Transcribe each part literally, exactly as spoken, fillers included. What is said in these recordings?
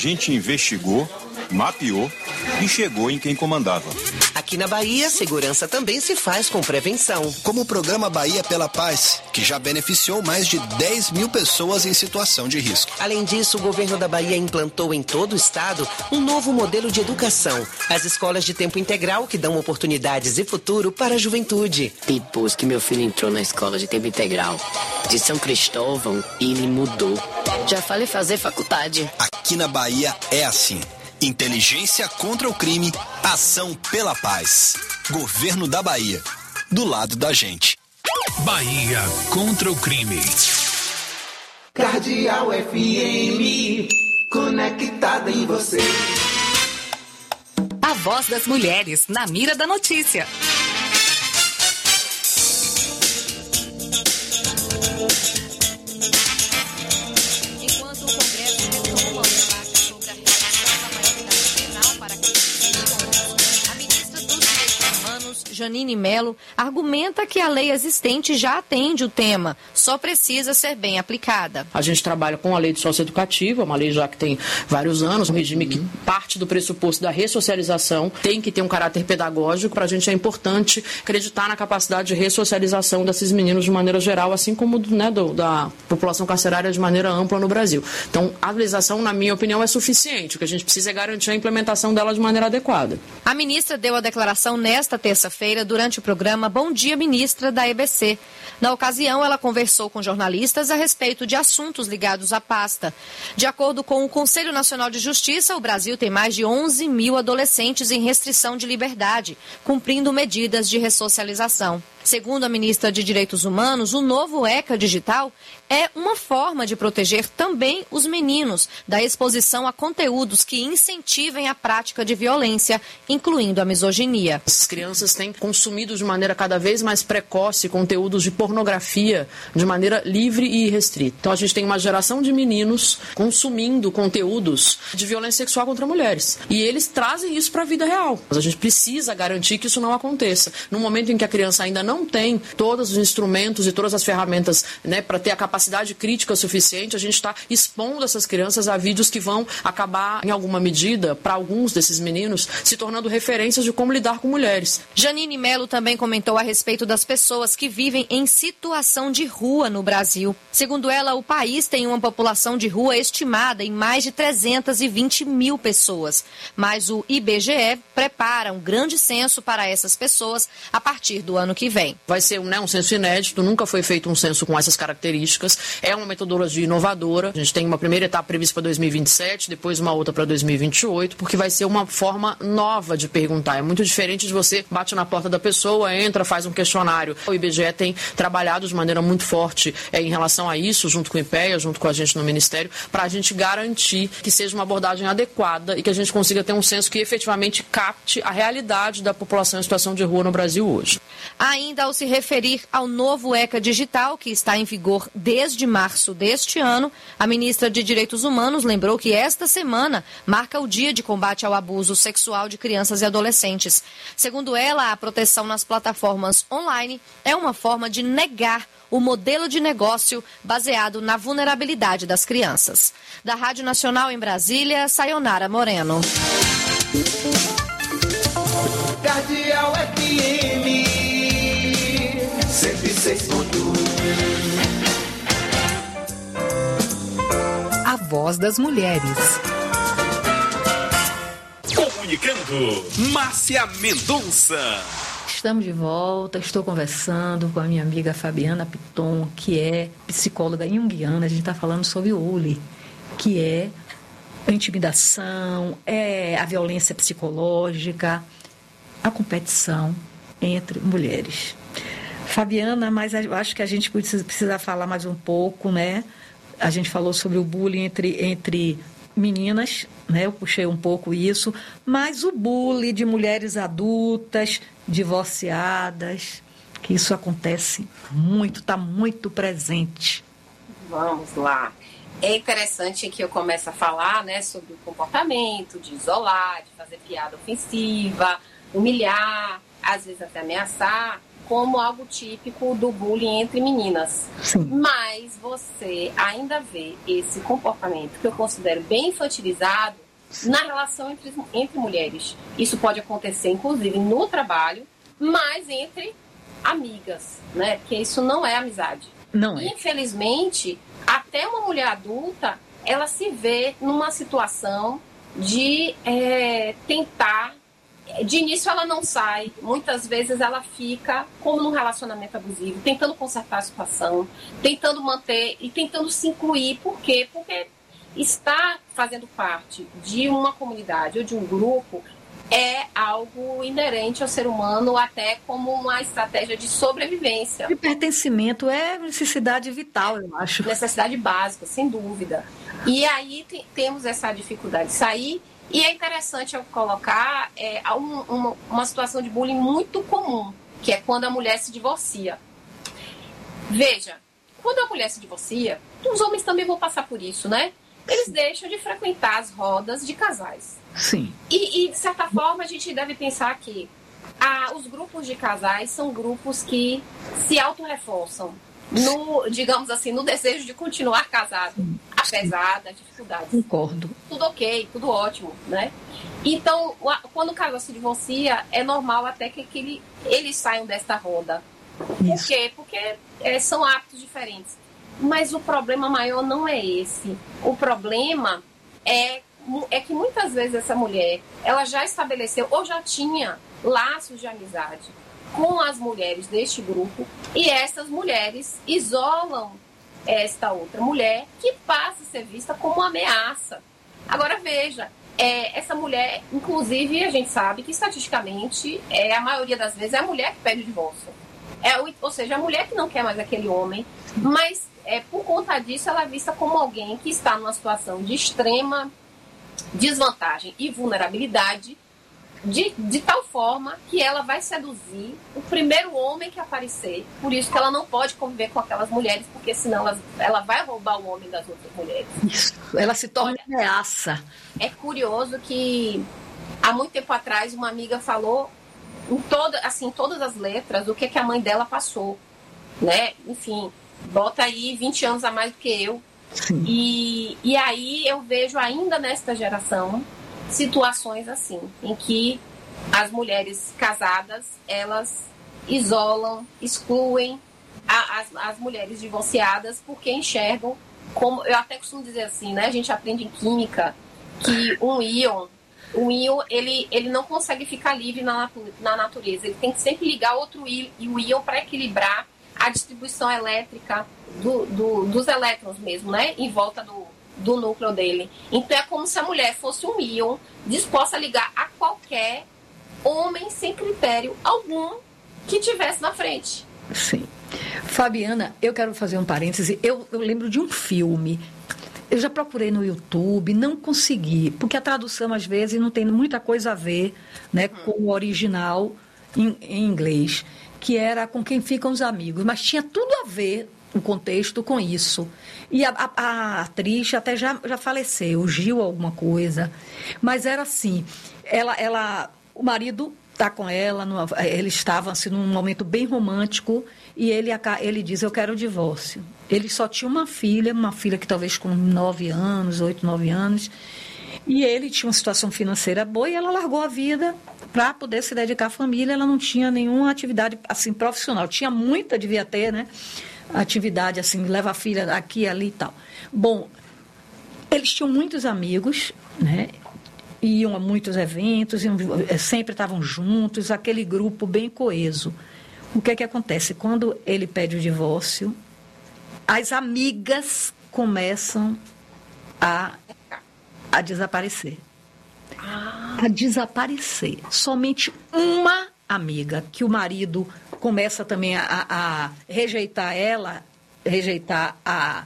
A gente investigou, mapeou e chegou em quem comandava. Aqui na Bahia, segurança também se faz com prevenção. Como o programa Bahia pela Paz, que já beneficiou mais de dez mil pessoas em situação de risco. Além disso, o governo da Bahia implantou em todo o estado um novo modelo de educação. As escolas de tempo integral que dão oportunidades e futuro para a juventude. Depois que meu filho entrou na escola de tempo integral de São Cristóvão, ele mudou. Já falei fazer faculdade. Aqui na Bahia é assim. Inteligência contra o crime, ação pela paz. Governo da Bahia, do lado da gente. Bahia contra o crime. Cardeal F M, conectada em você. A voz das mulheres, na mira da notícia. Janine Melo argumenta que a lei existente já atende o tema, só precisa ser bem aplicada. A gente trabalha com a lei de socioeducativa, uma lei já que tem vários anos, um regime que parte do pressuposto da ressocialização, tem que ter um caráter pedagógico. Para a gente é importante acreditar na capacidade de ressocialização desses meninos de maneira geral, assim como né, do, da população carcerária de maneira ampla no Brasil. Então, a legislação, na minha opinião, é suficiente. O que a gente precisa é garantir a implementação dela de maneira adequada. A ministra deu a declaração nesta terça-feira durante o programa Bom Dia Ministra da E B C. Na ocasião, ela conversou com jornalistas a respeito de assuntos ligados à pasta. De acordo com o Conselho Nacional de Justiça, o Brasil tem mais de onze mil adolescentes em restrição de liberdade, cumprindo medidas de ressocialização. Segundo a ministra de Direitos Humanos, o novo ECA digital é uma forma de proteger também os meninos da exposição a conteúdos que incentivem a prática de violência, incluindo a misoginia. As crianças têm consumido de maneira cada vez mais precoce conteúdos de pornografia de maneira livre e irrestrita. Então a gente tem uma geração de meninos consumindo conteúdos de violência sexual contra mulheres. E eles trazem isso para a vida real. Mas a gente precisa garantir que isso não aconteça. No momento em que a criança ainda não não tem todos os instrumentos e todas as ferramentas né, para ter a capacidade crítica suficiente, a gente está expondo essas crianças a vídeos que vão acabar, em alguma medida, para alguns desses meninos, se tornando referências de como lidar com mulheres. Janine Melo também comentou a respeito das pessoas que vivem em situação de rua no Brasil. Segundo ela, o país tem uma população de rua estimada em mais de trezentas e vinte mil pessoas. Mas o I B G E prepara um grande censo para essas pessoas a partir do ano que vem. Vai ser né, um censo inédito, nunca foi feito um censo com essas características. É uma metodologia inovadora. A gente tem uma primeira etapa prevista para dois mil e vinte e sete, depois uma outra para dois mil e vinte e oito, porque vai ser uma forma nova de perguntar. É muito diferente de você bate na porta da pessoa, entra, faz um questionário. O I B G E tem trabalhado de maneira muito forte é, em relação a isso, junto com o IPEA, junto com a gente no Ministério, para a gente garantir que seja uma abordagem adequada e que a gente consiga ter um censo que efetivamente capte a realidade da população em situação de rua no Brasil hoje. Ainda ao se referir ao novo ECA digital, que está em vigor desde março deste ano, a ministra de Direitos Humanos lembrou que esta semana marca o Dia de Combate ao Abuso Sexual de Crianças e Adolescentes. Segundo ela, a proteção nas plataformas online é uma forma de negar o modelo de negócio baseado na vulnerabilidade das crianças. Da Rádio Nacional em Brasília, Sayonara Moreno. Cardeal F M cento e seis ponto um. A voz das mulheres. Comunicando, Márcia Mendonça. Estamos de volta, estou conversando com a minha amiga Fabiana Piton, que é psicóloga junguiana. A gente está falando sobre o bullying, que é a intimidação, é a violência psicológica, a competição entre mulheres. Fabiana, mas eu acho que a gente precisa, precisa falar mais um pouco, né? A gente falou sobre o bullying entre, entre meninas, né? Eu puxei um pouco isso, mas o bullying de mulheres adultas, divorciadas, que isso acontece muito, está muito presente. Vamos lá. É interessante que eu comece a falar, né, sobre o comportamento, de isolar, de fazer piada ofensiva, humilhar, às vezes até ameaçar, como algo típico do bullying entre meninas. Sim. Mas você ainda vê esse comportamento, que eu considero bem infantilizado, na relação entre, entre mulheres. Isso pode acontecer, inclusive, no trabalho, mas entre amigas, né? Porque isso não é amizade. Não é. Infelizmente, até uma mulher adulta, ela se vê numa situação de é, tentar. De início ela não sai, muitas vezes ela fica como num relacionamento abusivo, tentando consertar a situação, tentando manter e tentando se incluir. Por quê? Porque estar fazendo parte de uma comunidade ou de um grupo é algo inerente ao ser humano, até como uma estratégia de sobrevivência. E pertencimento é necessidade vital, eu acho. Necessidade básica, sem dúvida. E aí te, temos essa dificuldade de sair. E é interessante eu colocar é, um, uma, uma situação de bullying muito comum, que é quando a mulher se divorcia. Veja, quando a mulher se divorcia, os homens também vão passar por isso, né? Eles deixam de frequentar as rodas de casais. Sim. E, e de certa forma, a gente deve pensar que ah, os grupos de casais são grupos que se autorreforçam, no, digamos assim, no desejo de continuar casado, sim, apesar das dificuldades. Concordo. Tudo ok, tudo ótimo, né? Então, quando o casal se divorcia, é normal até que, que ele, eles saiam desta roda. Por Isso. quê? Porque é, são hábitos diferentes. Mas o problema maior não é esse. O problema é, é que muitas vezes essa mulher, ela já estabeleceu ou já tinha laços de amizade com as mulheres deste grupo, e essas mulheres isolam esta outra mulher, que passa a ser vista como uma ameaça. Agora veja, é, essa mulher, inclusive, a gente sabe que estatisticamente, é, a maioria das vezes é a mulher que pede o divórcio. É, ou seja, a mulher que não quer mais aquele homem, mas é, por conta disso ela é vista como alguém que está numa situação de extrema desvantagem e vulnerabilidade, De, de tal forma que ela vai seduzir o primeiro homem que aparecer. Por isso que ela não pode conviver com aquelas mulheres, porque senão ela, ela vai roubar o homem das outras mulheres. Isso. Ela se torna Olha, ameaça. É curioso que há muito tempo atrás uma amiga falou em toda, assim, todas as letras o que, que a mãe dela passou, né? Enfim, bota aí vinte anos a mais do que eu. Sim. E, e aí eu vejo ainda nesta geração situações assim, em que as mulheres casadas, elas isolam, excluem a, as, as mulheres divorciadas, porque enxergam como, eu até costumo dizer assim, né? A gente aprende em química que um íon, o íon, ele, ele não consegue ficar livre na, natu, na natureza, ele tem que sempre ligar outro íon, e o íon para equilibrar a distribuição elétrica do, do, dos elétrons mesmo, né? Em volta do do núcleo dele. Então é como se a mulher fosse um íon disposta a ligar a qualquer homem sem critério algum que tivesse na frente. Sim. Fabiana, eu quero fazer um parêntese. Eu, eu lembro de um filme. Eu já procurei no YouTube, não consegui, porque a tradução às vezes não tem muita coisa a ver, né, hum. com o original em, em inglês, que era Com Quem Ficam os Amigos, mas tinha tudo a ver o contexto com isso. E a, a, a atriz até já, já faleceu, Gil alguma coisa. Mas era assim, ela, ela, o marido está com ela, numa, eles estavam assim, num momento bem romântico, e ele, ele diz, eu quero o divórcio. Ele só tinha uma filha, uma filha que talvez com nove anos, oito, nove anos, e ele tinha uma situação financeira boa, e ela largou a vida para poder se dedicar à família. Ela não tinha nenhuma atividade assim, profissional. Tinha muita, devia ter, né? Atividade assim, leva a filha aqui, ali e tal. Bom, eles tinham muitos amigos, né? Iam a muitos eventos, iam, sempre estavam juntos, aquele grupo bem coeso. O que é que acontece? Quando ele pede o divórcio, as amigas começam a, a desaparecer. A desaparecer. Somente uma amiga, que o marido começa também a, a rejeitar ela, rejeitar a,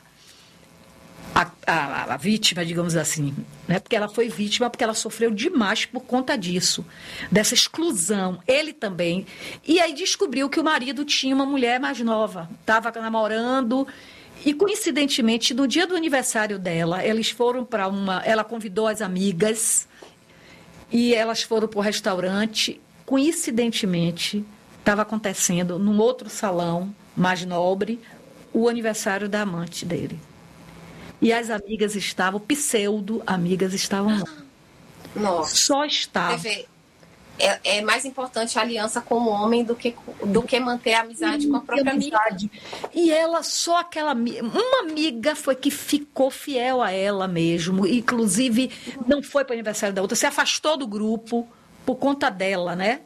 a, a, a vítima, digamos assim, né? Porque ela foi vítima, porque ela sofreu demais por conta disso, dessa exclusão. Ele também. E aí descobriu que o marido tinha uma mulher mais nova, estava namorando, e coincidentemente, no dia do aniversário dela, eles foram para uma... Ela convidou as amigas e elas foram para o restaurante. Coincidentemente, estava acontecendo num outro salão mais nobre o aniversário da amante dele. E as amigas estavam, pseudo-amigas estavam lá. Nossa. Só estavam. É, é mais importante a aliança com o homem do que, do que manter a amizade com a própria amizade. amiga. E ela, só aquela... Uma amiga foi que ficou fiel a ela mesmo. Inclusive, não foi para o aniversário da outra. Se afastou do grupo por conta dela, né?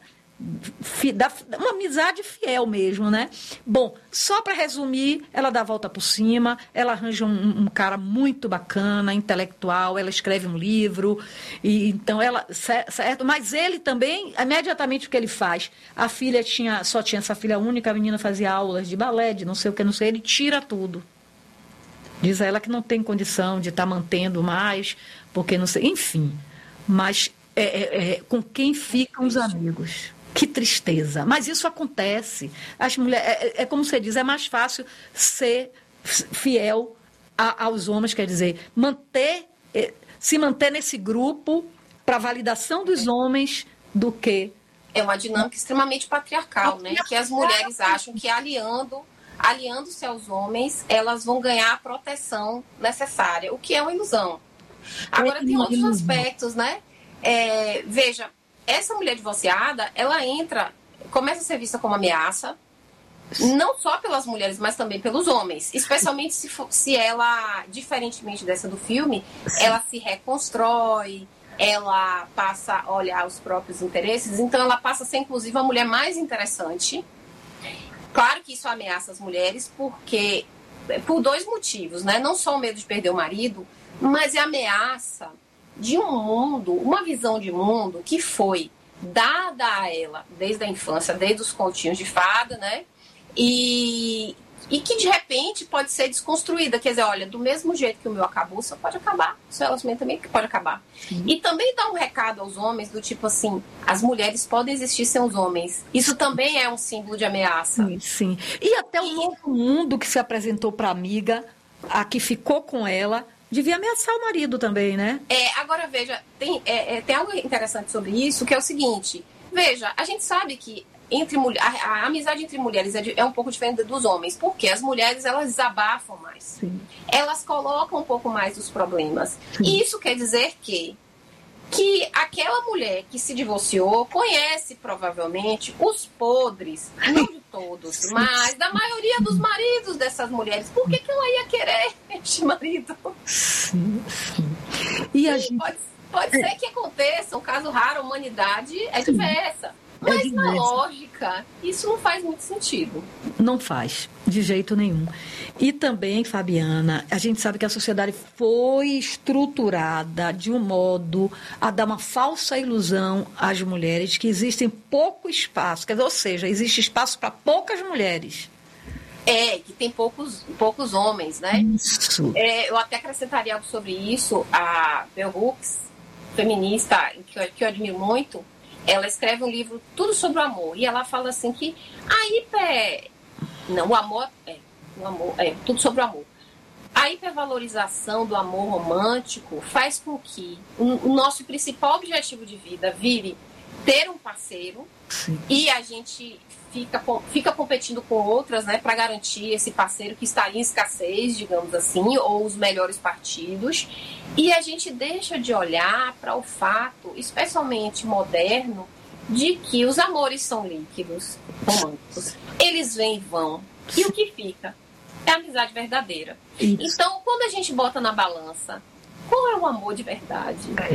Uma amizade fiel mesmo, né? Bom, só para resumir, ela dá a volta por cima, ela arranja um, um cara muito bacana, intelectual, ela escreve um livro, e então ela, certo? Mas ele também, imediatamente o que ele faz, a filha tinha, só tinha essa filha única, a menina fazia aulas de balé, de não sei o que, não sei, ele tira tudo. Diz a ela que não tem condição de estar tá mantendo mais, porque não sei, enfim. Mas é, é, é, com quem ficam os amigos? Que tristeza. Mas isso acontece. As mulheres, é, é como você diz, é mais fácil ser fiel a, aos homens, quer dizer, manter, se manter nesse grupo para validação dos homens do que... É uma dinâmica extremamente patriarcal, né? Que as mulheres acham que aliando, aliando-se aos homens, elas vão ganhar a proteção necessária, o que é uma ilusão. Agora, tem outros aspectos, né? É, veja, essa mulher divorciada, ela entra, começa a ser vista como ameaça, não só pelas mulheres, mas também pelos homens. Especialmente se, for, se ela, diferentemente dessa do filme, ela se reconstrói, ela passa a olhar os próprios interesses, então ela passa a ser, inclusive, a mulher mais interessante. Claro que isso ameaça as mulheres, porque por dois motivos, né? Não só o medo de perder o marido, mas é a ameaça de um mundo, uma visão de mundo que foi dada a ela desde a infância, desde os continhos de fada, né? E, e que de repente pode ser desconstruída. Quer dizer, olha, do mesmo jeito que o meu acabou, só pode acabar. O seu relacionamento também pode acabar. Sim. E também dá um recado aos homens do tipo assim, as mulheres podem existir sem os homens. Isso também é um símbolo de ameaça. Sim, sim. E até o novo mundo que se apresentou para a amiga, a que ficou com ela, devia ameaçar o marido também, né? É, agora veja, tem, é, é, tem algo interessante sobre isso, que é o seguinte, veja, a gente sabe que entre mulher, a, a amizade entre mulheres é, de, é um pouco diferente dos homens, porque as mulheres, elas desabafam mais. Sim. Elas colocam um pouco mais os problemas. Sim. E isso quer dizer que que aquela mulher que se divorciou conhece provavelmente os podres, não de todos, mas da maioria dos maridos dessas mulheres. Por que, que ela ia querer este marido? Sim, sim. E a sim, gente... Pode, pode ser que aconteça, um caso raro, a humanidade é diversa. Mas é na lógica, isso não faz muito sentido. Não faz, de jeito nenhum. E também, Fabiana, a gente sabe que a sociedade foi estruturada de um modo a dar uma falsa ilusão às mulheres que existem pouco espaço, quer dizer, ou seja, existe espaço para poucas mulheres. É, que tem poucos, poucos homens, né? Isso. É, eu até acrescentaria algo sobre isso. A Bell Hooks, feminista, que eu, que eu admiro muito, ela escreve um livro tudo sobre o amor. E ela fala assim que a hiper... Não, o amor... É, o amor é tudo sobre o amor. A hipervalorização do amor romântico faz com que o, o nosso principal objetivo de vida vire ter um parceiro. Sim. E a gente fica, fica competindo com outras, né, para garantir esse parceiro que está em escassez, digamos assim, ou os melhores partidos. E a gente deixa de olhar para o fato, especialmente moderno, de que os amores são líquidos, românticos. Eles vêm e vão. E o que fica? É a amizade verdadeira. Isso. Então, quando a gente bota na balança, qual é o amor de verdade?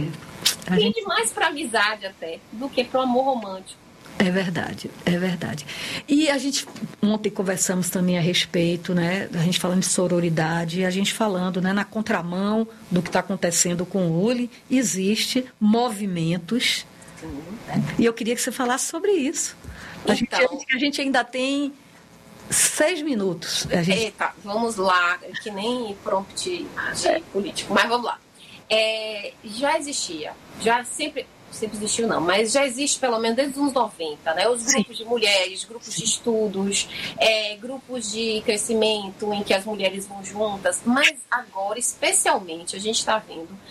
É. Tem gente... mais para amizade até do que para o amor romântico. É verdade, é verdade. E a gente, ontem conversamos também a respeito, né, a gente falando de sororidade, a gente falando, né, na contramão do que está acontecendo com o Uli, existe movimentos, né, e eu queria que você falasse sobre isso. A, então, gente, a gente ainda tem seis minutos. A gente... Eita, vamos lá, que nem prompt de é. político, mas vamos lá. É, já existia, já sempre... sempre existiu não, mas já existe pelo menos desde os anos noventa, né? Os grupos Sim. de mulheres, grupos de estudos, é, grupos de crescimento em que as mulheres vão juntas, mas agora, especialmente, a gente está vendo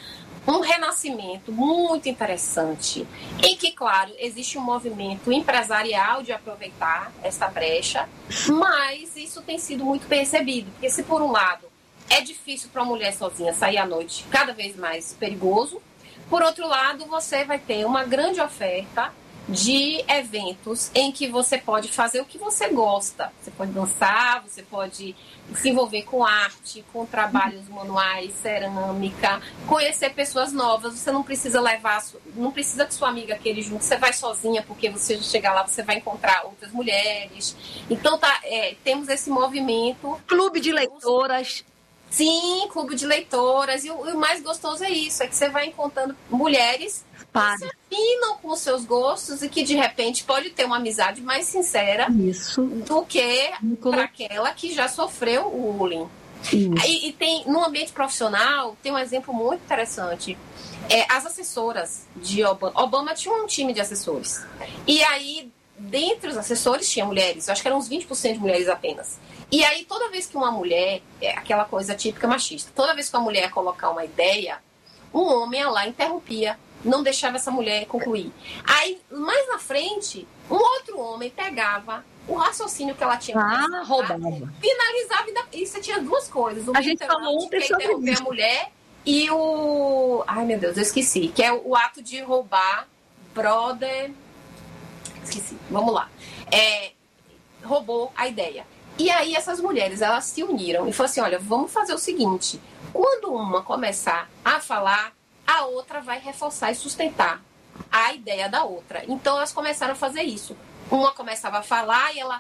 um renascimento muito interessante, em que, claro, existe um movimento empresarial de aproveitar esta brecha, mas isso tem sido muito percebido, porque se por um lado é difícil para uma mulher sozinha sair à noite, cada vez mais perigoso, por outro lado você vai ter uma grande oferta de eventos em que você pode fazer o que você gosta. Você pode dançar, você pode se envolver com arte, com trabalhos manuais, cerâmica, conhecer pessoas novas. Você não precisa levar, não precisa que sua amiga queira ir junto, você vai sozinha, porque você chegar lá, você vai encontrar outras mulheres. Então tá, é, temos esse movimento. Clube de leitoras. Sim, clube de leitoras. E o, e o mais gostoso é isso, é que você vai encontrando mulheres que se afinam com os seus gostos e que, de repente, pode ter uma amizade mais sincera isso. do que para aquela que já sofreu o bullying. E, e tem, no ambiente profissional, tem um exemplo muito interessante. É, as assessoras de Obama. Obama tinha um time de assessores. E aí, dentre os assessores, tinha mulheres. Eu acho que eram uns vinte por cento de mulheres apenas. E aí, toda vez que uma mulher, é aquela coisa típica machista, toda vez que uma mulher ia colocar uma ideia, um homem ia lá, interrompia, não deixava essa mulher concluir. Aí, mais na frente, um outro homem pegava o raciocínio que ela tinha. Ah, roubava. Finalizava. E você tinha duas coisas. O a gente falou ontem sobre interromper a mulher e o... Ai, meu Deus, eu esqueci. Que é o ato de roubar, brother... Esqueci. Vamos lá. É, roubou a ideia. E aí essas mulheres, elas se uniram e falaram assim, olha, vamos fazer o seguinte. Quando uma começar a falar, a outra vai reforçar e sustentar a ideia da outra. Então elas começaram a fazer isso. Uma começava a falar e ela,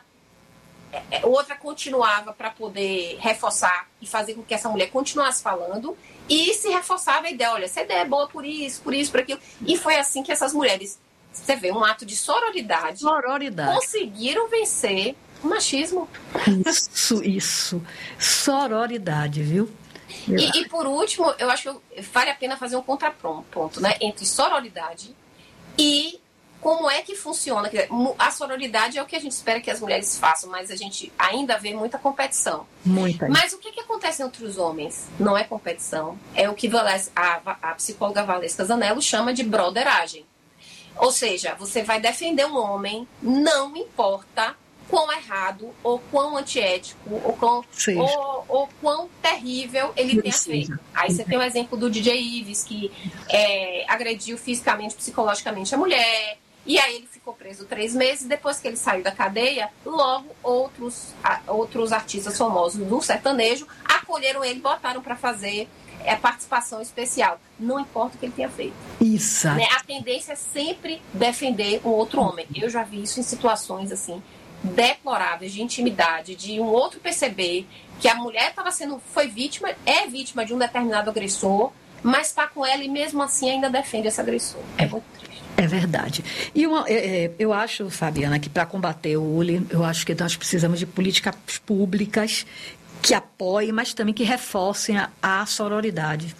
a outra continuava para poder reforçar e fazer com que essa mulher continuasse falando e se reforçava a ideia, olha, essa ideia é boa por isso, por isso, por aquilo. E foi assim que essas mulheres, você vê, um ato de sororidade, sororidade. conseguiram vencer o machismo. Isso, isso. Sororidade, viu? E, e por último, eu acho que vale a pena fazer um contraponto, né, entre sororidade e como é que funciona. A sororidade é o que a gente espera que as mulheres façam, mas a gente ainda vê muita competição. Muita. Mas o que, que acontece entre os homens? Não é competição, é o que a, a psicóloga Valesca Zanello chama de broderagem. Ou seja, você vai defender um homem, não importa quão errado, ou quão antiético, ou quão, ou, ou quão terrível ele tenha feito. Aí você tem o exemplo do D J Ives, que é, agrediu fisicamente, psicologicamente a mulher, e aí ele ficou preso três meses. Depois que ele saiu da cadeia, logo outros, outros artistas famosos do sertanejo acolheram ele e botaram para fazer é, participação especial. Não importa o que ele tenha feito. Isso. Né? A tendência é sempre defender um outro homem. Eu já vi isso em situações assim deploráveis de intimidade, de um outro perceber que a mulher estava sendo, foi vítima, é vítima de um determinado agressor, mas está com ela e mesmo assim ainda defende esse agressor. É muito triste. É verdade. E uma, é, eu acho, Fabiana, que para combater o bullying, eu acho que nós precisamos de políticas públicas que apoiem, mas também que reforcem a, a sororidade.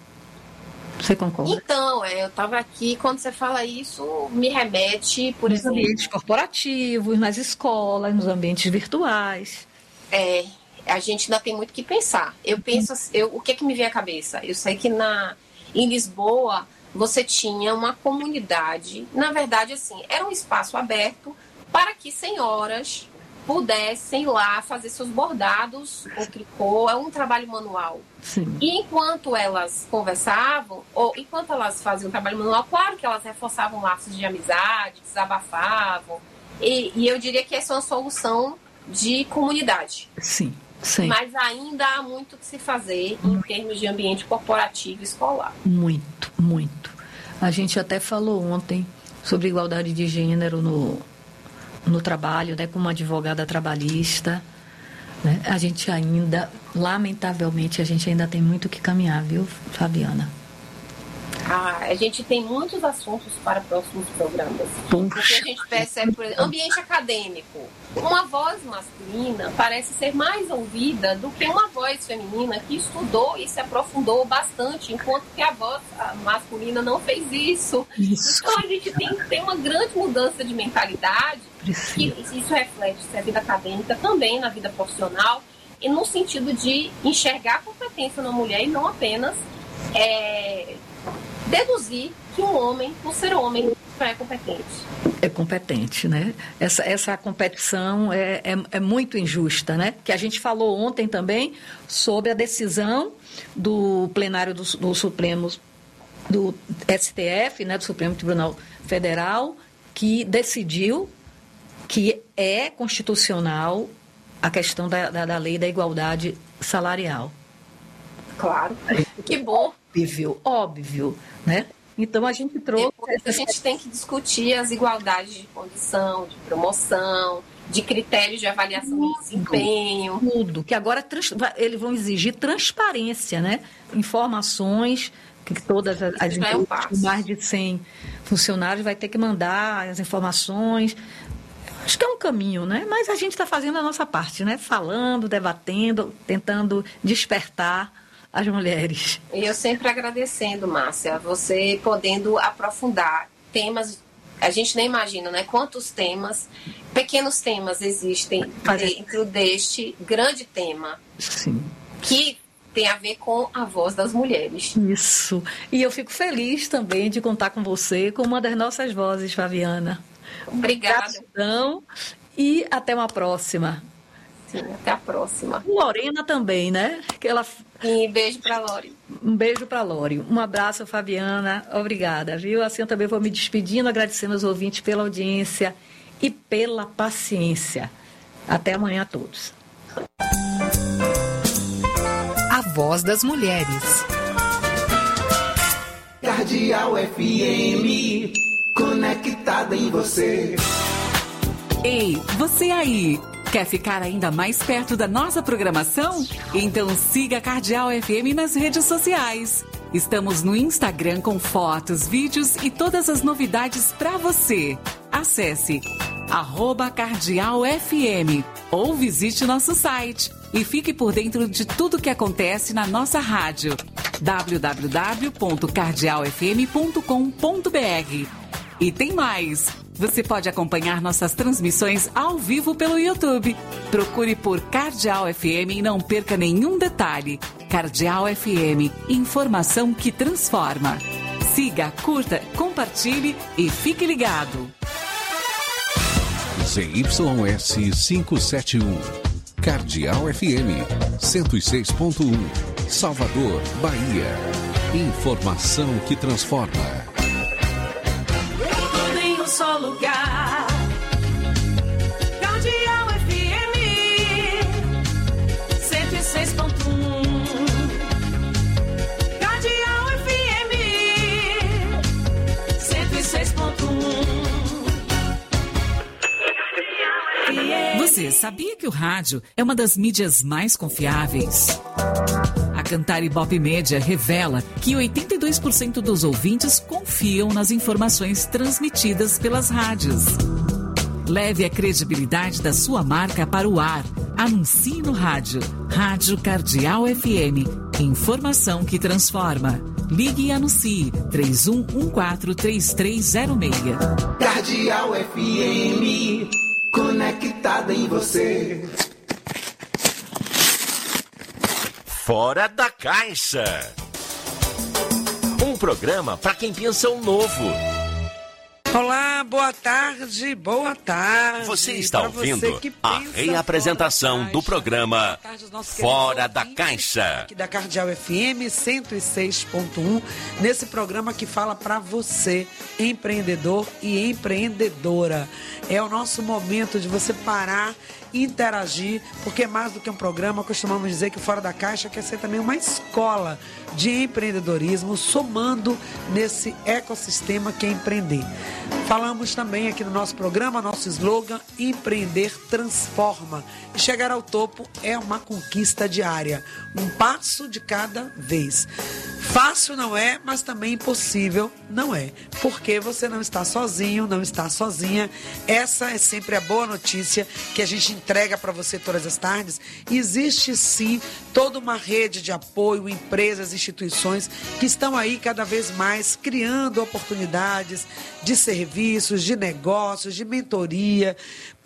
Você concorda? Então, é, eu estava aqui, quando você fala isso, me remete, por nos exemplo... Nos ambientes corporativos, nas escolas, nos ambientes virtuais. É, a gente ainda tem muito que pensar. Eu penso, eu, o que é que me vem à cabeça? Eu sei que na, em Lisboa, você tinha uma comunidade, na verdade, assim, era um espaço aberto para que senhoras pudessem ir lá fazer seus bordados, o tricô, é um trabalho manual. Sim. E enquanto elas conversavam, ou enquanto elas faziam o trabalho manual, claro que elas reforçavam laços de amizade, desabafavam, e, e eu diria que essa é uma solução de comunidade. Sim, sim. Mas ainda há muito que se fazer em termos de ambiente corporativo e escolar. Muito, muito. A gente até falou ontem sobre igualdade de gênero no... no trabalho, né, como advogada trabalhista, né, a gente ainda, lamentavelmente, a gente ainda tem muito que caminhar, viu, Fabiana? Ah, a gente tem muitos assuntos para próximos programas. Puxa. Porque a gente percebe, por exemplo, ambiente acadêmico. Uma voz masculina parece ser mais ouvida do que uma voz feminina que estudou e se aprofundou bastante, enquanto que a voz masculina não fez isso. isso. Então a gente tem, tem uma grande mudança de mentalidade, que isso reflete-se na vida acadêmica, também na vida profissional, e no sentido de enxergar a competência na mulher e não apenas... É, deduzir que um homem, por ser homem, não é competente. É competente, né? Essa, essa competição é, é, é muito injusta, né? Que a gente falou ontem também sobre a decisão do plenário do, do Supremo, do S T F, né, do Supremo Tribunal Federal, que decidiu que é constitucional a questão da, da, da lei da igualdade salarial. Claro, que bom. Óbvio, óbvio, né? Então, a gente trouxe... A gente tem que discutir as igualdades de condição, de promoção, de critérios de avaliação tudo, de desempenho. Tudo, que agora trans, eles vão exigir transparência, né? Informações, que todas as, as empresas com mais de cem funcionários vai ter que mandar as informações. Acho que é um caminho, né? Mas a gente está fazendo a nossa parte, né? Falando, debatendo, tentando despertar as mulheres. E eu sempre agradecendo, Márcia, você podendo aprofundar temas, a gente nem imagina, né? Quantos temas, pequenos temas existem dentro deste grande tema. Sim. Que tem a ver com a voz das mulheres. Isso. E eu fico feliz também de contar com você, com uma das nossas vozes, Fabiana. Obrigada. Gratidão e até uma próxima. Sim, até a próxima. Lorena também, né? Que ela... E beijo para Lori. Um beijo para Lori. Um abraço, Fabiana. Obrigada, viu? Assim eu também vou me despedindo, agradecendo aos ouvintes pela audiência e pela paciência. Até amanhã a todos. A Voz das Mulheres. Cardeal F M, conectada em você. Ei, você aí! Quer ficar ainda mais perto da nossa programação? Então siga a Cardeal F M nas redes sociais. Estamos no Instagram com fotos, vídeos e todas as novidades para você. Acesse arroba Cardeal F M ou visite nosso site e fique por dentro de tudo que acontece na nossa rádio. w w w ponto cardeal f m ponto com ponto b r. E tem mais! Você pode acompanhar nossas transmissões ao vivo pelo YouTube. Procure por Cardeal F M e não perca nenhum detalhe. Cardeal F M, informação que transforma. Siga, curta, compartilhe e fique ligado. Z Y S quinhentos e setenta e um, Cardeal F M, cento e seis ponto um, Salvador, Bahia. Informação que transforma. Só lugar. Cardeal F M cento e seis ponto um. Cardeal F M cento e seis ponto um. Você sabia que o rádio é uma das mídias mais confiáveis? A Cantar Ibope Média revela que oitenta e dois por cento dos ouvintes confiam nas informações transmitidas pelas rádios. Leve a credibilidade da sua marca para o ar. Anuncie no rádio. Rádio Cardeal F M. Informação que transforma. Ligue e anuncie. três um um quatro, três três zero seis. Cardeal F M, conectada em você. Fora da Caixa. Um programa para quem pensa o novo. Olá, boa tarde, boa tarde. Você está ouvindo você a reapresentação do programa tarde, Fora da Caixa. Aqui da Cardeal F M cento e seis ponto um, nesse programa que fala para você, empreendedor e empreendedora. É o nosso momento de você parar e interagir, porque mais do que um programa, costumamos dizer que o Fora da Caixa quer ser também uma escola de empreendedorismo, somando nesse ecossistema que é empreender. Falamos também aqui no nosso programa, nosso slogan, empreender transforma. E chegar ao topo é uma conquista diária, um passo de cada vez. Fácil não é, mas também impossível não é, porque você não está sozinho, não está sozinha. Essa é sempre a boa notícia que a gente entrega para você todas as tardes. Existe sim toda uma rede de apoio, empresas, instituições que estão aí cada vez mais criando oportunidades de serviços, de negócios, de mentoria,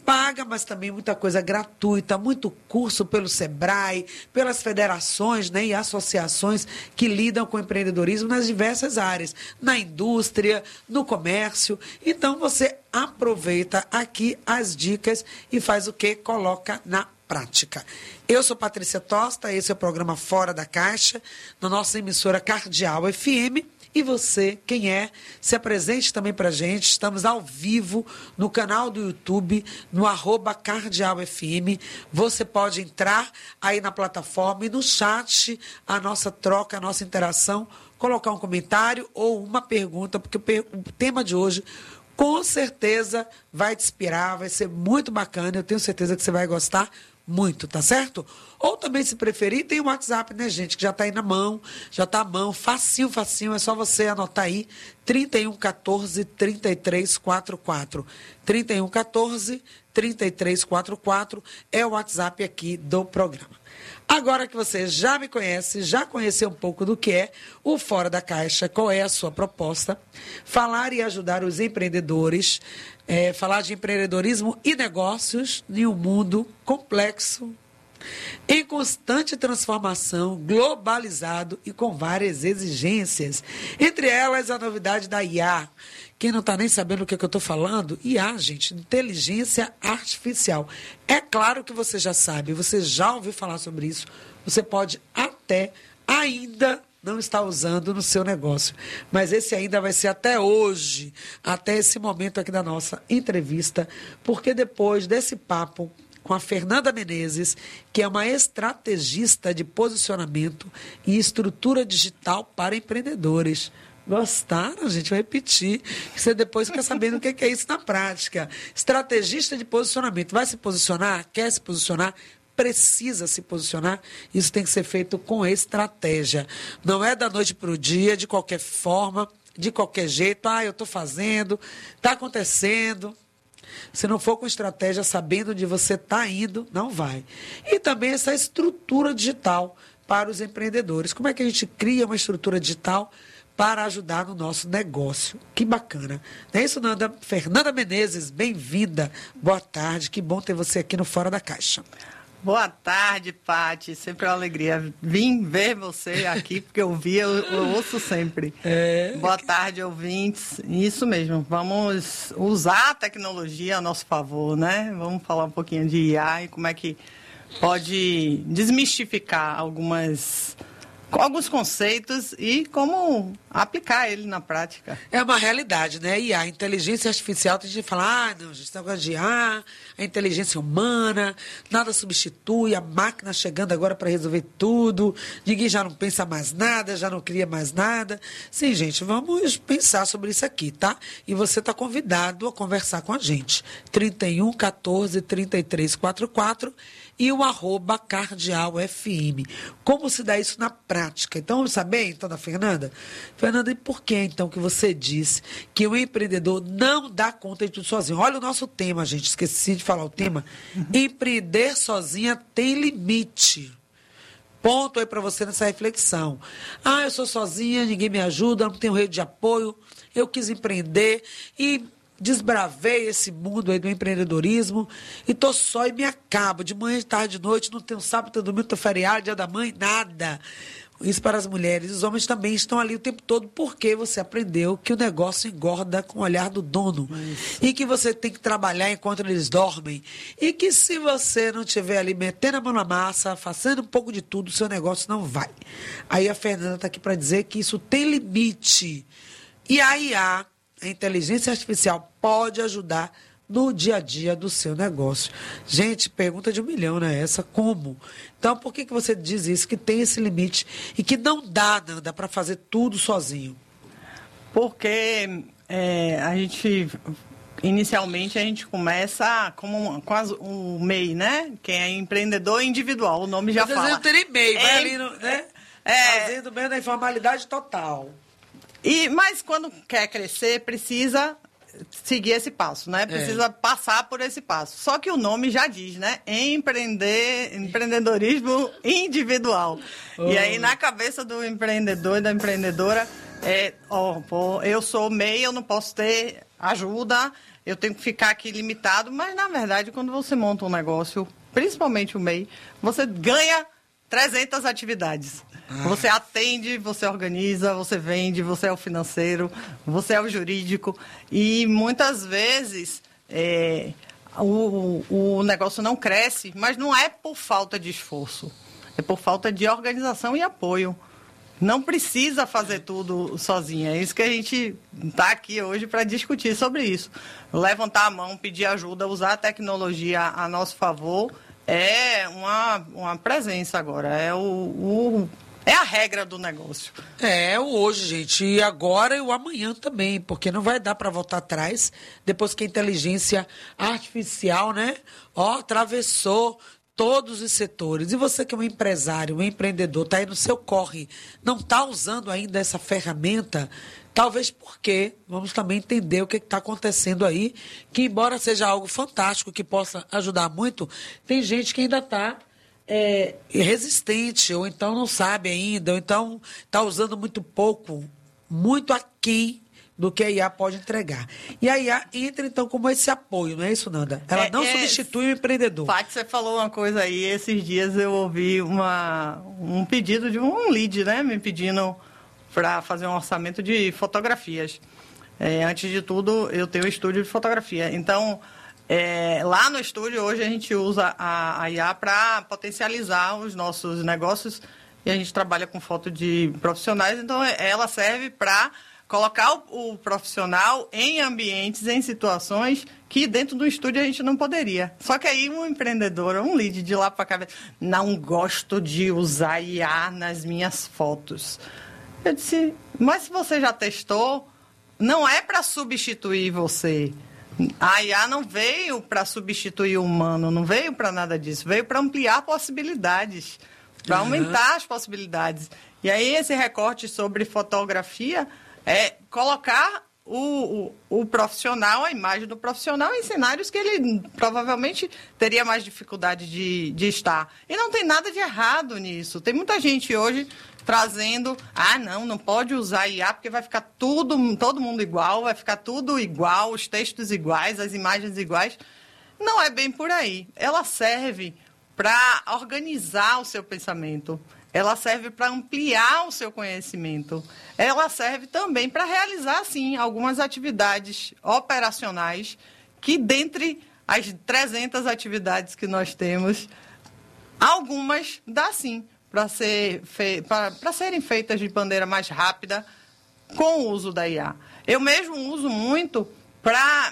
paga, mas também muita coisa gratuita, muito curso pelo Sebrae, pelas federações, né, e associações que lidam com empreendedorismo nas diversas áreas, na indústria, no comércio. Então, você aproveita aqui as dicas e faz o quê? Coloca na prática. Eu sou Patrícia Tosta, esse é o programa Fora da Caixa, na nossa emissora Cardeal F M. E você, quem é, se apresente também pra gente. Estamos ao vivo no canal do YouTube, no arroba Cardeal F M. Você pode entrar aí na plataforma e no chat, a nossa troca, a nossa interação, colocar um comentário ou uma pergunta, porque o tema de hoje com certeza vai te inspirar, vai ser muito bacana. Eu tenho certeza que você vai gostar muito, tá certo? Ou também, se preferir, tem o WhatsApp, né, gente, que já tá aí na mão, já tá à mão, facinho, facinho, é só você anotar aí, trinta e um, quatorze, trinta e três, quarenta e quatro. trinta e um, quatorze, trinta e três, quarenta e quatro é o WhatsApp aqui do programa. Agora que você já me conhece, já conheceu um pouco do que é o Fora da Caixa, qual é a sua proposta, falar e ajudar os empreendedores, é, falar de empreendedorismo e negócios em um mundo complexo, em constante transformação, globalizado e com várias exigências. Entre elas, a novidade da I A. Quem não está nem sabendo o que, é que eu estou falando, I A, gente, inteligência artificial. É claro que você já sabe, você já ouviu falar sobre isso. Você pode até ainda não estar usando no seu negócio. Mas esse ainda vai ser até hoje, até esse momento aqui da nossa entrevista, porque depois desse papo com a Fernanda Menezes, que é uma estrategista de posicionamento e estrutura digital para empreendedores. Gostaram, gente? Vou repetir. Você depois quer saber o que é isso na prática. Estrategista de posicionamento. Vai se posicionar? Quer se posicionar? Precisa se posicionar. Isso tem que ser feito com estratégia. Não é da noite para o dia, de qualquer forma, de qualquer jeito. Ah, eu estou fazendo, está acontecendo. Se não for com estratégia, sabendo onde você está indo, não vai. E também essa estrutura digital para os empreendedores. Como é que a gente cria uma estrutura digital para ajudar no nosso negócio? Que bacana. Não é isso, Nanda? Fernanda Menezes, bem-vinda. Boa tarde, que bom ter você aqui no Fora da Caixa. Boa tarde, Pati. Sempre é uma alegria vir ver você aqui, porque eu vi, eu, eu ouço sempre. É. Boa tarde, ouvintes. Isso mesmo, vamos usar a tecnologia a nosso favor, né? Vamos falar um pouquinho de I A e como é que pode desmistificar algumas... alguns conceitos e como aplicar ele na prática. É uma realidade, né? E a inteligência artificial, tem gente que fala, ah, não, gente, esse negócio de I A, a inteligência humana, nada substitui, a máquina chegando agora para resolver tudo, ninguém já não pensa mais nada, já não cria mais nada. Sim, gente, vamos pensar sobre isso aqui, tá? E você está convidado a conversar com a gente. trinta e um, quatorze, trinta e três, quarenta e quatro e o arroba Cardeal F M. Como se dá isso na prática? Então, vamos saber, então, da Fernanda? Fernanda, e por que, então, que você disse que o empreendedor não dá conta de tudo sozinho? Olha o nosso tema, gente, esqueci de falar o tema. Uhum. Empreender sozinha tem limite. Ponto aí para você nessa reflexão. Ah, eu sou sozinha, ninguém me ajuda, não tenho rede de apoio, eu quis empreender e desbravei esse mundo aí do empreendedorismo e tô só e me acabo. De manhã, de tarde, de noite, não tenho sábado, tenho domingo, tenho feriado, dia da mãe, nada. Isso para as mulheres. Os homens também estão ali o tempo todo porque você aprendeu que o negócio engorda com o olhar do dono. Isso. E que você tem que trabalhar enquanto eles dormem. E que se você não estiver ali metendo a mão na massa, fazendo um pouco de tudo, o seu negócio não vai. Aí a Fernanda está aqui para dizer que isso tem limite. E a I A, a inteligência artificial, pode ajudar no dia a dia do seu negócio. Gente, pergunta de um milhão, né? Essa, como? Então, por que, que você diz isso? Que tem esse limite e que não dá, Nanda, para fazer tudo sozinho? Porque é, a gente, inicialmente, a gente começa com, com as, o M E I, né? Quem é empreendedor individual, o nome já fala. Não tem M E I, vai é, ali, no, né? É, fazendo bem na informalidade total. E, mas quando quer crescer, precisa seguir esse passo, né? Precisa é. passar por esse passo. Só que o nome já diz, né? Empreender, empreendedorismo individual. Oh. E aí, na cabeça do empreendedor e da empreendedora, é, ó, pô, eu sou M E I, eu não posso ter ajuda, eu tenho que ficar aqui limitado, mas, na verdade, quando você monta um negócio, principalmente o M E I, você ganha trezentas atividades. Ah. Você atende, você organiza, você vende, você é o financeiro, você é o jurídico. E muitas vezes é, o, o negócio não cresce, mas não é por falta de esforço, é por falta de organização e apoio. Não precisa fazer tudo sozinha. É isso que a gente está aqui hoje para discutir sobre isso. Levantar a mão, pedir ajuda, usar a tecnologia a nosso favor é uma, uma presença agora. É, o, o, é a regra do negócio. É o hoje, gente. E agora e o amanhã também, porque não vai dar para voltar atrás depois que a inteligência artificial, né, ó, atravessou todos os setores. E você que é um empresário, um empreendedor, está aí no seu corre, não está usando ainda essa ferramenta, talvez porque, vamos também entender o que está acontecendo aí, que embora seja algo fantástico, que possa ajudar muito, tem gente que ainda está é, resistente, ou então não sabe ainda, ou então está usando muito pouco, muito aquém do que a I A pode entregar. E a I A entra, então, como esse apoio, não é isso, Nanda? Ela é, não é, substitui o empreendedor. Paty, você falou uma coisa aí, esses dias eu ouvi uma, um pedido de um lead, né? Me pedindo para fazer um orçamento de fotografias. É, antes de tudo, eu tenho um estúdio de fotografia. Então, é, lá no estúdio, hoje, a gente usa a, a I A para potencializar os nossos negócios e a gente trabalha com foto de profissionais. Então, ela serve para colocar o, o profissional em ambientes, em situações que dentro do estúdio a gente não poderia. Só que aí um empreendedor, um lead de lá para cá, não gosto de usar I A nas minhas fotos. Eu disse, mas se você já testou, não é para substituir você. A I A não veio para substituir o humano, não veio para nada disso, veio para ampliar possibilidades, para uhum. aumentar as possibilidades. E aí esse recorte sobre fotografia é colocar o, o, o profissional, a imagem do profissional em cenários que ele provavelmente teria mais dificuldade de, de estar. E não tem nada de errado nisso. Tem muita gente hoje trazendo, ah, não, não pode usar I A porque vai ficar tudo, todo mundo igual, vai ficar tudo igual, os textos iguais, as imagens iguais. Não é bem por aí. Ela serve para organizar o seu pensamento. Ela serve para ampliar o seu conhecimento. Ela serve também para realizar, sim, algumas atividades operacionais que, dentre as trezentas atividades que nós temos, algumas dá, sim, para ser fe... para serem feitas de maneira mais rápida com o uso da I A. Eu mesmo uso muito para...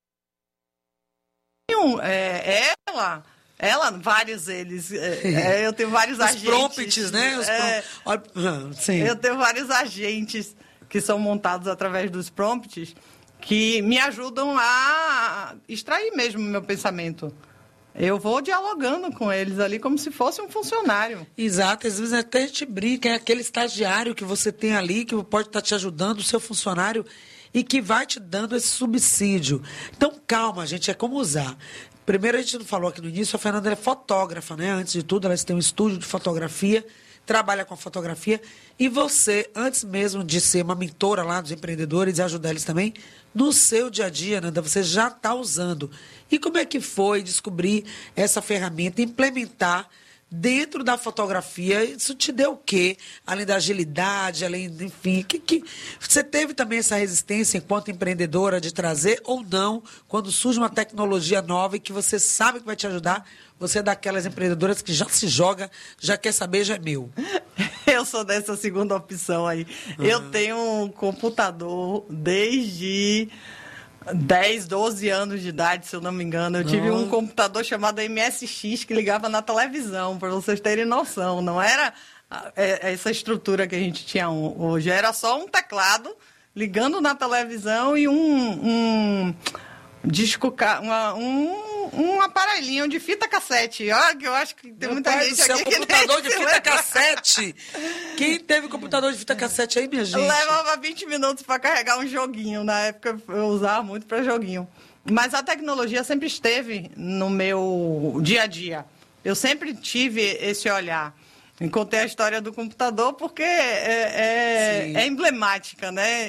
É, ela... Ela, vários eles. É, eu tenho vários Os agentes. Os prompts, né? Os é, prom... Sim. Eu tenho vários agentes que são montados através dos prompts que me ajudam a extrair mesmo o meu pensamento. Eu vou dialogando com eles ali como se fosse um funcionário. Exato. Às vezes até a gente brinca, é aquele estagiário que você tem ali, que pode estar te ajudando, o seu funcionário, e que vai te dando esse subsídio. Então, calma, gente, é como usar. Primeiro, a gente não falou aqui no início, a Fernanda é fotógrafa, né? Antes de tudo, ela tem um estúdio de fotografia, trabalha com a fotografia. E você, antes mesmo de ser uma mentora lá dos empreendedores e ajudar eles também, no seu dia a dia, Nanda, você já está usando. E como é que foi descobrir essa ferramenta, implementar dentro da fotografia? Isso te deu o quê? Além da agilidade, além, enfim, que, que você teve também essa resistência enquanto empreendedora de trazer ou não, quando surge uma tecnologia nova e que você sabe que vai te ajudar, você é daquelas empreendedoras que já se joga, já quer saber, já é meu. Eu sou dessa segunda opção aí. Uhum. Eu tenho um computador desde dez, doze anos de idade, se eu não me engano. Eu tive uhum. um computador chamado M S X que ligava na televisão, para vocês terem noção. Não era essa estrutura que a gente tinha hoje. Era só um teclado ligando na televisão e um, um disco, uma, um, um aparelhinho de fita cassete. Olha, que eu acho que tem Meu muita pai gente do céu, aqui computador que de fita cassete. Quem teve computador de fita cassete aí, minha gente? Levava vinte minutos para carregar um joguinho. Na época eu usava muito para joguinho. Mas a tecnologia sempre esteve no meu dia a dia. Eu sempre tive esse olhar. Contei a história do computador porque é, é, é emblemática, né?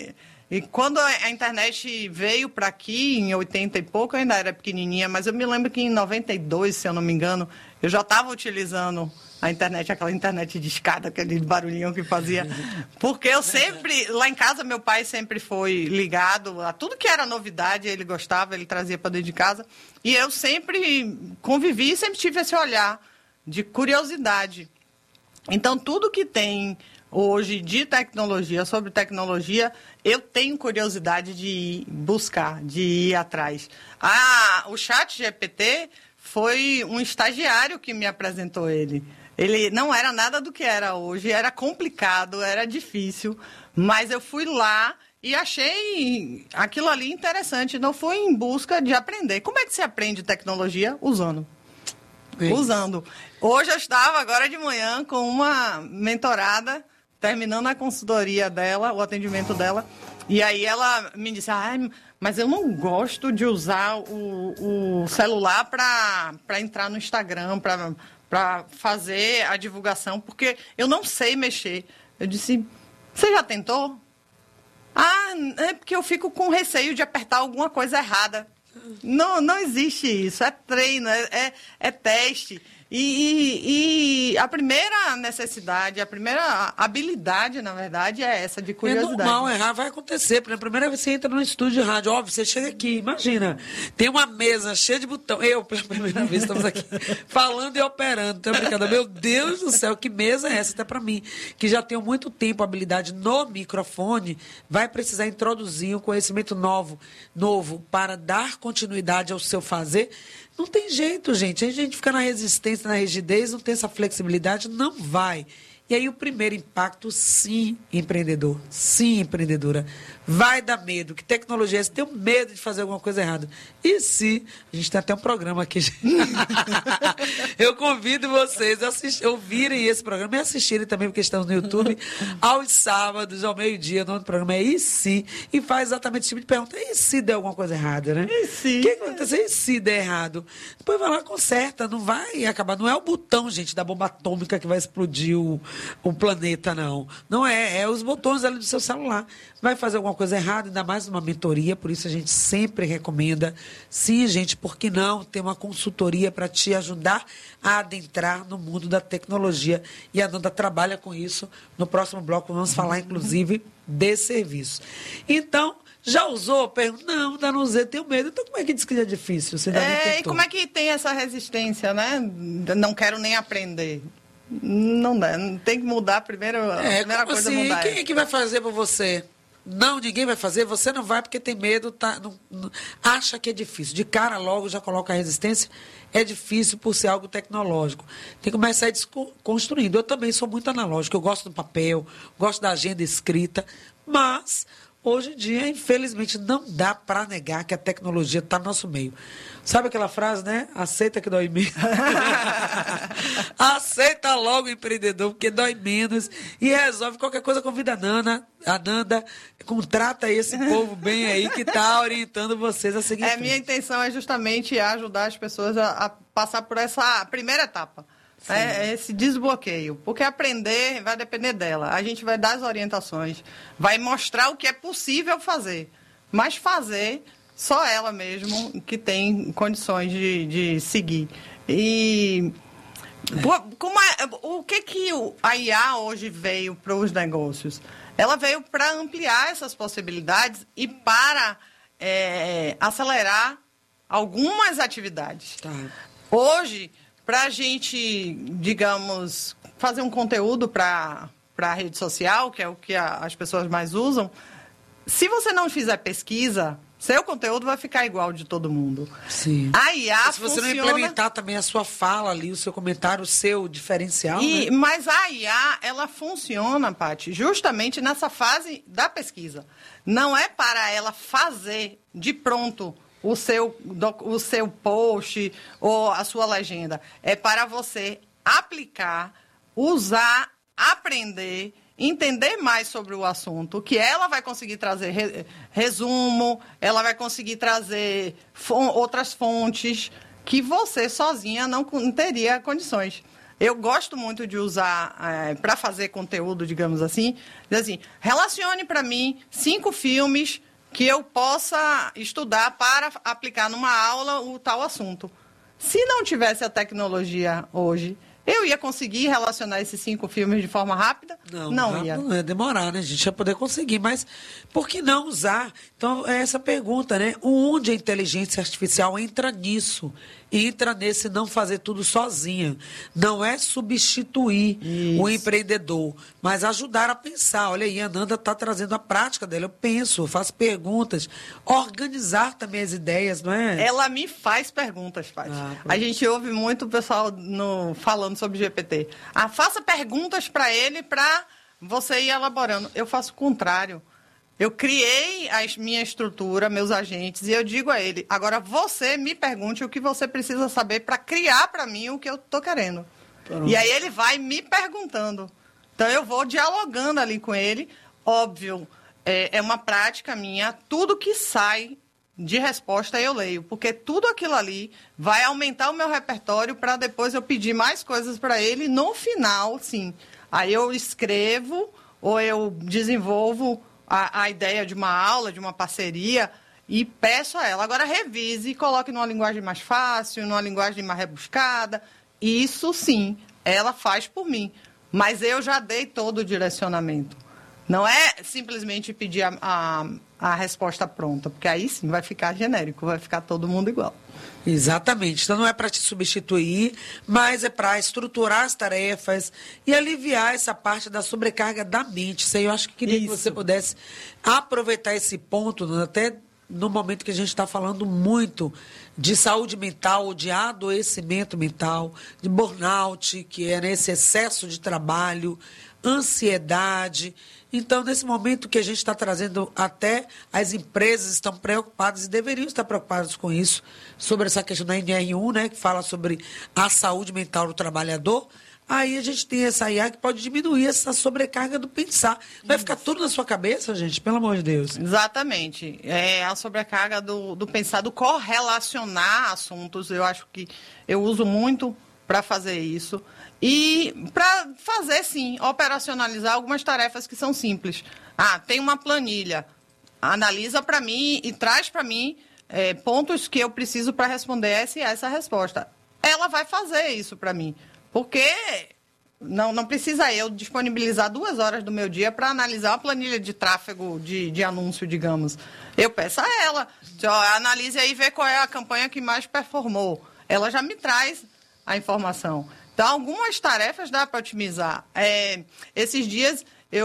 E quando a internet veio para aqui, em oitenta e pouco, eu ainda era pequenininha, mas eu me lembro que em noventa e dois, se eu não me engano, eu já estava utilizando a internet, aquela internet de escada, aquele barulhinho que fazia. Porque eu sempre, lá em casa, meu pai sempre foi ligado a tudo que era novidade, ele gostava, ele trazia para dentro de casa. E eu sempre convivi, sempre tive esse olhar de curiosidade. Então, tudo que tem hoje de tecnologia, sobre tecnologia, eu tenho curiosidade de ir buscar, de ir atrás. Ah, o chat G P T foi um estagiário que me apresentou ele. Ele não era nada do que era hoje, era complicado, era difícil, mas eu fui lá e achei aquilo ali interessante, não fui em busca de aprender. Como é que se aprende tecnologia? Usando. Isso. Usando. Hoje eu estava, agora de manhã, com uma mentorada, terminando a consultoria dela, o atendimento dela, e aí ela me disse, ah, mas eu não gosto de usar o, o celular para entrar no Instagram, para... para fazer a divulgação, porque eu não sei mexer. Eu disse, você já tentou? Ah, é porque eu fico com receio de apertar alguma coisa errada. Não, não existe isso, é treino, é, é, é teste. E, e, e a primeira necessidade, a primeira habilidade, na verdade, é essa de curiosidade. É normal, errar vai acontecer. Pela primeira vez que você entra no estúdio de rádio, óbvio, você chega aqui, imagina, tem uma mesa cheia de botão. Eu, pela primeira vez, estamos aqui falando e operando. Então, brincadeira. Meu Deus do céu, que mesa é essa? Até para mim, que já tenho muito tempo habilidade no microfone, vai precisar introduzir um conhecimento novo, novo para dar continuidade ao seu fazer. Não tem jeito, gente. A gente fica na resistência, na rigidez, não tem essa flexibilidade, não vai. E aí o primeiro impacto, sim, empreendedor, sim, empreendedora, vai dar medo. Que tecnologia é essa? Tenho medo de fazer alguma coisa errada. E se, a gente tem até um programa aqui, eu convido vocês a assistir, ouvirem esse programa e assistirem também, porque estamos no YouTube, aos sábados, ao meio-dia, o nome do programa é E Se? E faz exatamente esse tipo de pergunta. E se der alguma coisa errada, né? E se? O que acontece? E se der errado? Depois vai lá, conserta, não vai acabar. Não é o botão, gente, da bomba atômica que vai explodir o o planeta, não. Não é, é os botões ali do seu celular. Vai fazer alguma coisa errada, ainda mais numa mentoria, por isso a gente sempre recomenda, sim, gente, por que não ter uma consultoria para te ajudar a adentrar no mundo da tecnologia. E a Nanda trabalha com isso. No próximo bloco vamos falar, inclusive, de serviço. Então, já usou? Pergunto, não, ainda não usei, tenho medo. Então, como é que diz que é difícil? Você é, e como é que tem essa resistência, né? Não quero nem aprender. Não dá, tem que mudar a primeira, a é, primeira coisa assim, mudar. Quem é que vai fazer por você? Não, ninguém vai fazer, você não vai porque tem medo, tá, não, não, acha que é difícil. De cara logo já coloca a resistência, é difícil por ser algo tecnológico. Tem que começar a desconstruindo. Eu também sou muito analógico, eu gosto do papel, gosto da agenda escrita, mas hoje em dia, infelizmente, não dá para negar que a tecnologia está no nosso meio. Sabe aquela frase, né? Aceita que dói menos. Aceita logo o empreendedor, porque dói menos. E resolve qualquer coisa, convida a Nanda, a Nanda, contrata esse povo bem aí que está orientando vocês a seguir. É, minha intenção é justamente ajudar as pessoas a, a passar por essa primeira etapa. É esse desbloqueio, porque aprender vai depender dela. A gente vai dar as orientações, vai mostrar o que é possível fazer, mas fazer só ela mesmo que tem condições de, de seguir. E como é, o que, que a I A hoje veio para os negócios? Ela veio para ampliar essas possibilidades e para é, acelerar algumas atividades. Tá. Hoje, para a gente, digamos, fazer um conteúdo para a rede social, que é o que a, as pessoas mais usam, se você não fizer pesquisa, seu conteúdo vai ficar igual de todo mundo. Sim. A I A Mas se você funciona... não implementar também a sua fala ali, o seu comentário, o seu diferencial, e, né? Mas a I A, ela funciona, Paty, justamente nessa fase da pesquisa. Não é para ela fazer de pronto o seu, o seu post ou a sua legenda. É para você aplicar, usar, aprender, entender mais sobre o assunto, que ela vai conseguir trazer re, resumo, ela vai conseguir trazer fon, outras fontes que você sozinha não teria condições. Eu gosto muito de usar, é, para fazer conteúdo, digamos assim, diz assim, relacione para mim cinco filmes que eu possa estudar para aplicar numa aula o tal assunto. Se não tivesse a tecnologia hoje, eu ia conseguir relacionar esses cinco filmes de forma rápida? Não, não rápido ia. Não ia demorar, né? A gente ia poder conseguir, mas por que não usar? Então, é essa pergunta, né? Onde a inteligência artificial entra nisso? Entra nesse não fazer tudo sozinha. Não é substituir Isso. o empreendedor, mas ajudar a pensar. Olha aí, a Nanda está trazendo a prática dela. Eu penso, eu faço perguntas. Organizar também as ideias, não é? Ela me faz perguntas, Paty. Ah, a gente ouve muito o pessoal no, falando sobre G P T. Ah, faça perguntas para ele para você ir elaborando. Eu faço o contrário. Eu criei a minha estrutura, meus agentes, e eu digo a ele, agora você me pergunte o que você precisa saber para criar para mim o que eu estou querendo. Pronto. E aí ele vai me perguntando. Então eu vou dialogando ali com ele. Óbvio, é, é uma prática minha, tudo que sai de resposta eu leio, porque tudo aquilo ali vai aumentar o meu repertório para depois eu pedir mais coisas para ele. No final, sim, aí eu escrevo ou eu desenvolvo A, a ideia de uma aula, de uma parceria, e peço a ela, agora revise e coloque numa linguagem mais fácil, numa linguagem mais rebuscada. Isso, sim, ela faz por mim. Mas eu já dei todo o direcionamento. Não é simplesmente pedir a, a, a resposta pronta, porque aí sim vai ficar genérico, vai ficar todo mundo igual. Exatamente. Então, não é para te substituir, mas é para estruturar as tarefas e aliviar essa parte da sobrecarga da mente. Isso aí eu acho que queria Isso. que você pudesse aproveitar esse ponto, até no momento que a gente está falando muito de saúde mental, de adoecimento mental, de burnout, que é nesse excesso de trabalho, ansiedade. Então, nesse momento que a gente está trazendo, até as empresas estão preocupadas e deveriam estar preocupadas com isso, sobre essa questão da N R um, né, que fala sobre a saúde mental do trabalhador. Aí a gente tem essa I A que pode diminuir essa sobrecarga do pensar. Vai ficar tudo na sua cabeça, gente? Pelo amor de Deus. Exatamente. É a sobrecarga do, do pensar, do correlacionar assuntos. Eu acho que eu uso muito para fazer isso. E para fazer, sim, operacionalizar algumas tarefas que são simples. Ah, tem uma planilha. Analisa para mim e traz para mim é, pontos que eu preciso para responder essa e essa resposta. Ela vai fazer isso para mim. Porque não, não precisa eu disponibilizar duas horas do meu dia para analisar uma planilha de tráfego de, de anúncio, digamos. Eu peço a ela, ó, analise aí e vê qual é a campanha que mais performou. Ela já me traz a informação. Então, algumas tarefas dá para otimizar. É, esses dias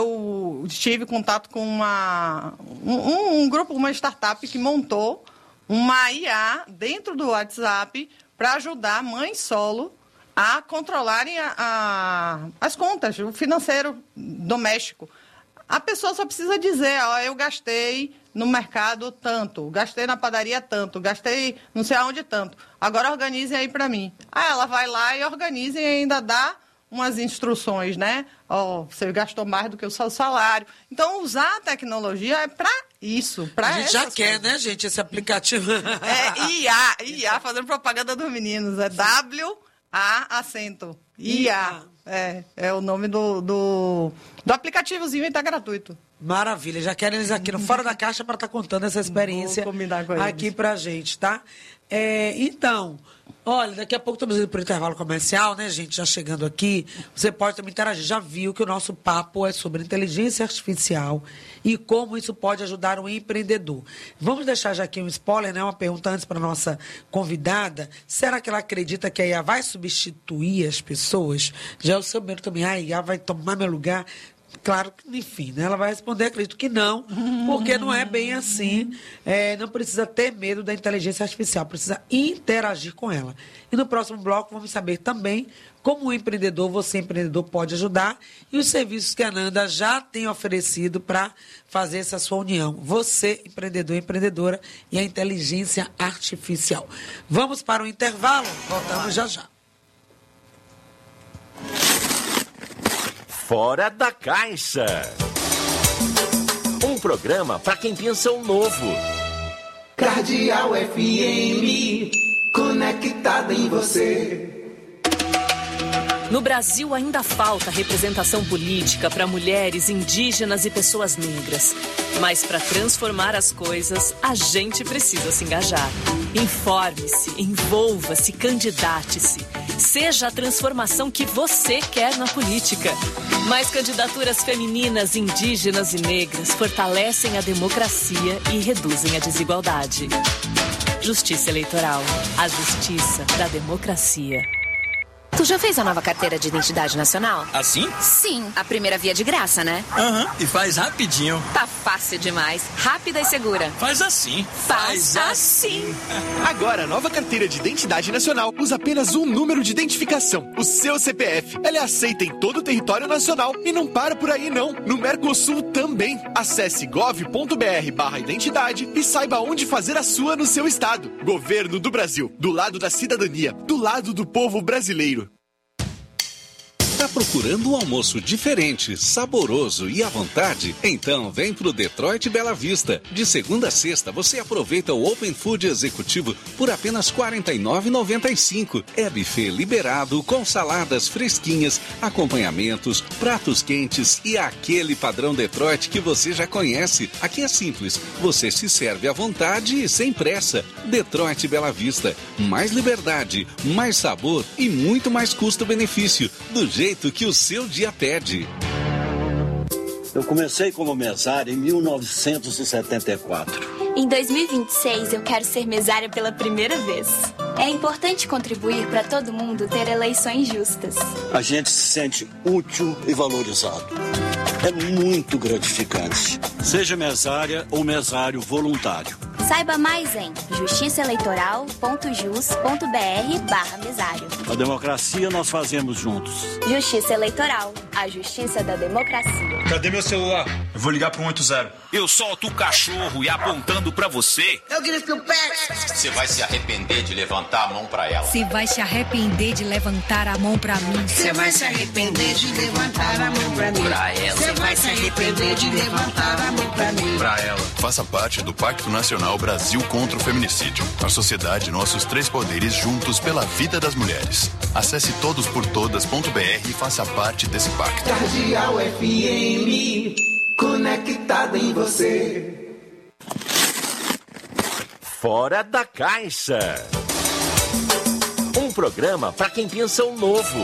eu tive contato com uma, um, um grupo, uma startup que montou uma I A dentro do WhatsApp para ajudar mães solo a controlarem a, a, as contas, o financeiro doméstico. A pessoa só precisa dizer, ó, eu gastei no mercado tanto, gastei na padaria tanto, gastei não sei aonde tanto. Agora organizem aí para mim. Aí ela vai lá e organiza e ainda dá umas instruções, né? Ó, você gastou mais do que o seu salário. Então, usar a tecnologia é para isso, para A gente já quer, coisas. Né, gente, esse aplicativo. É I A, I A, fazendo propaganda dos meninos. É W A acento. I A. É, é o nome do, do, do aplicativozinho e está gratuito. Maravilha, já quero eles aqui no Fora da Caixa para estar tá contando essa experiência aqui pra gente, tá? É, então, olha, daqui a pouco estamos indo para o intervalo comercial, né, gente? Já chegando aqui, você pode também interagir. Já viu que o nosso papo é sobre inteligência artificial e como isso pode ajudar um empreendedor. Vamos deixar já aqui um spoiler, né? Uma pergunta antes para a nossa convidada. Será que ela acredita que a I A vai substituir as pessoas? Já é o seu medo também, a I A vai tomar meu lugar? Claro que, enfim, né? Ela vai responder, acredito que não, porque não é bem assim. É, não precisa ter medo da inteligência artificial, precisa interagir com ela. E no próximo bloco vamos saber também como o empreendedor, você empreendedor, pode ajudar e os serviços que a Nanda já tem oferecido para fazer essa sua união. Você, empreendedor e empreendedora, e a inteligência artificial. Vamos para o intervalo, voltamos já já. Fora da Caixa. Um programa para quem pensa o novo. Cardeal F M, conectado em você. No Brasil ainda falta representação política para mulheres, indígenas e pessoas negras. Mas para transformar as coisas, a gente precisa se engajar. Informe-se, envolva-se, candidate-se. Seja a transformação que você quer na política. Mais candidaturas femininas, indígenas e negras fortalecem a democracia e reduzem a desigualdade. Justiça Eleitoral. A justiça da democracia. Tu já fez a nova carteira de identidade nacional? Assim? Sim, a primeira via de graça, né? Aham, uhum. E faz rapidinho. Tá fácil demais, rápida e segura. Faz assim. Faz, faz assim. Agora, a nova carteira de identidade nacional usa apenas um número de identificação, o seu C P F. Ela é aceita em todo o território nacional e não para por aí não. No Mercosul também. Acesse gov.br barra identidade e saiba onde fazer a sua no seu estado. Governo do Brasil, do lado da cidadania, do lado do povo brasileiro. Tá procurando um almoço diferente, saboroso e à vontade? Então vem pro Detroit Bela Vista. De segunda a sexta você aproveita o Open Food Executivo por apenas quarenta e nove reais e noventa e cinco centavos. É buffet liberado com saladas fresquinhas, acompanhamentos, pratos quentes e aquele padrão Detroit que você já conhece. Aqui é simples, você se serve à vontade e sem pressa. Detroit Bela Vista, mais liberdade, mais sabor e muito mais custo-benefício, do jeito que o seu dia pede. Eu comecei como mesário em mil novecentos e setenta e quatro. Em dois mil e vinte e seis, eu quero ser mesária pela primeira vez. É importante contribuir para todo mundo ter eleições justas. A gente se sente útil e valorizado. É muito gratificante. Seja mesária ou mesário voluntário. Saiba mais em justiçaeleitoral.jus.br barra mesário. A democracia nós fazemos juntos. Justiça Eleitoral, a justiça da democracia. Cadê meu celular? Eu vou ligar pro um oito zero. Eu solto o cachorro e apontando pra você. Eu grito no pé. Você vai se arrepender de levantar a mão pra ela. Você vai se arrepender de levantar a mão pra mim. Você vai se arrepender de levantar a mão pra mim. Pra ela. Você vai se arrepender de levantar a mão pra mim. Pra ela. Faça parte do Pacto Nacional Brasil contra o Feminicídio. A sociedade, nossos três poderes juntos pela vida das mulheres. Acesse todos por todas ponto b r e faça parte desse pacto. Cardeal F M, conectado em você. Fora da Caixa. Um programa para quem pensa o novo.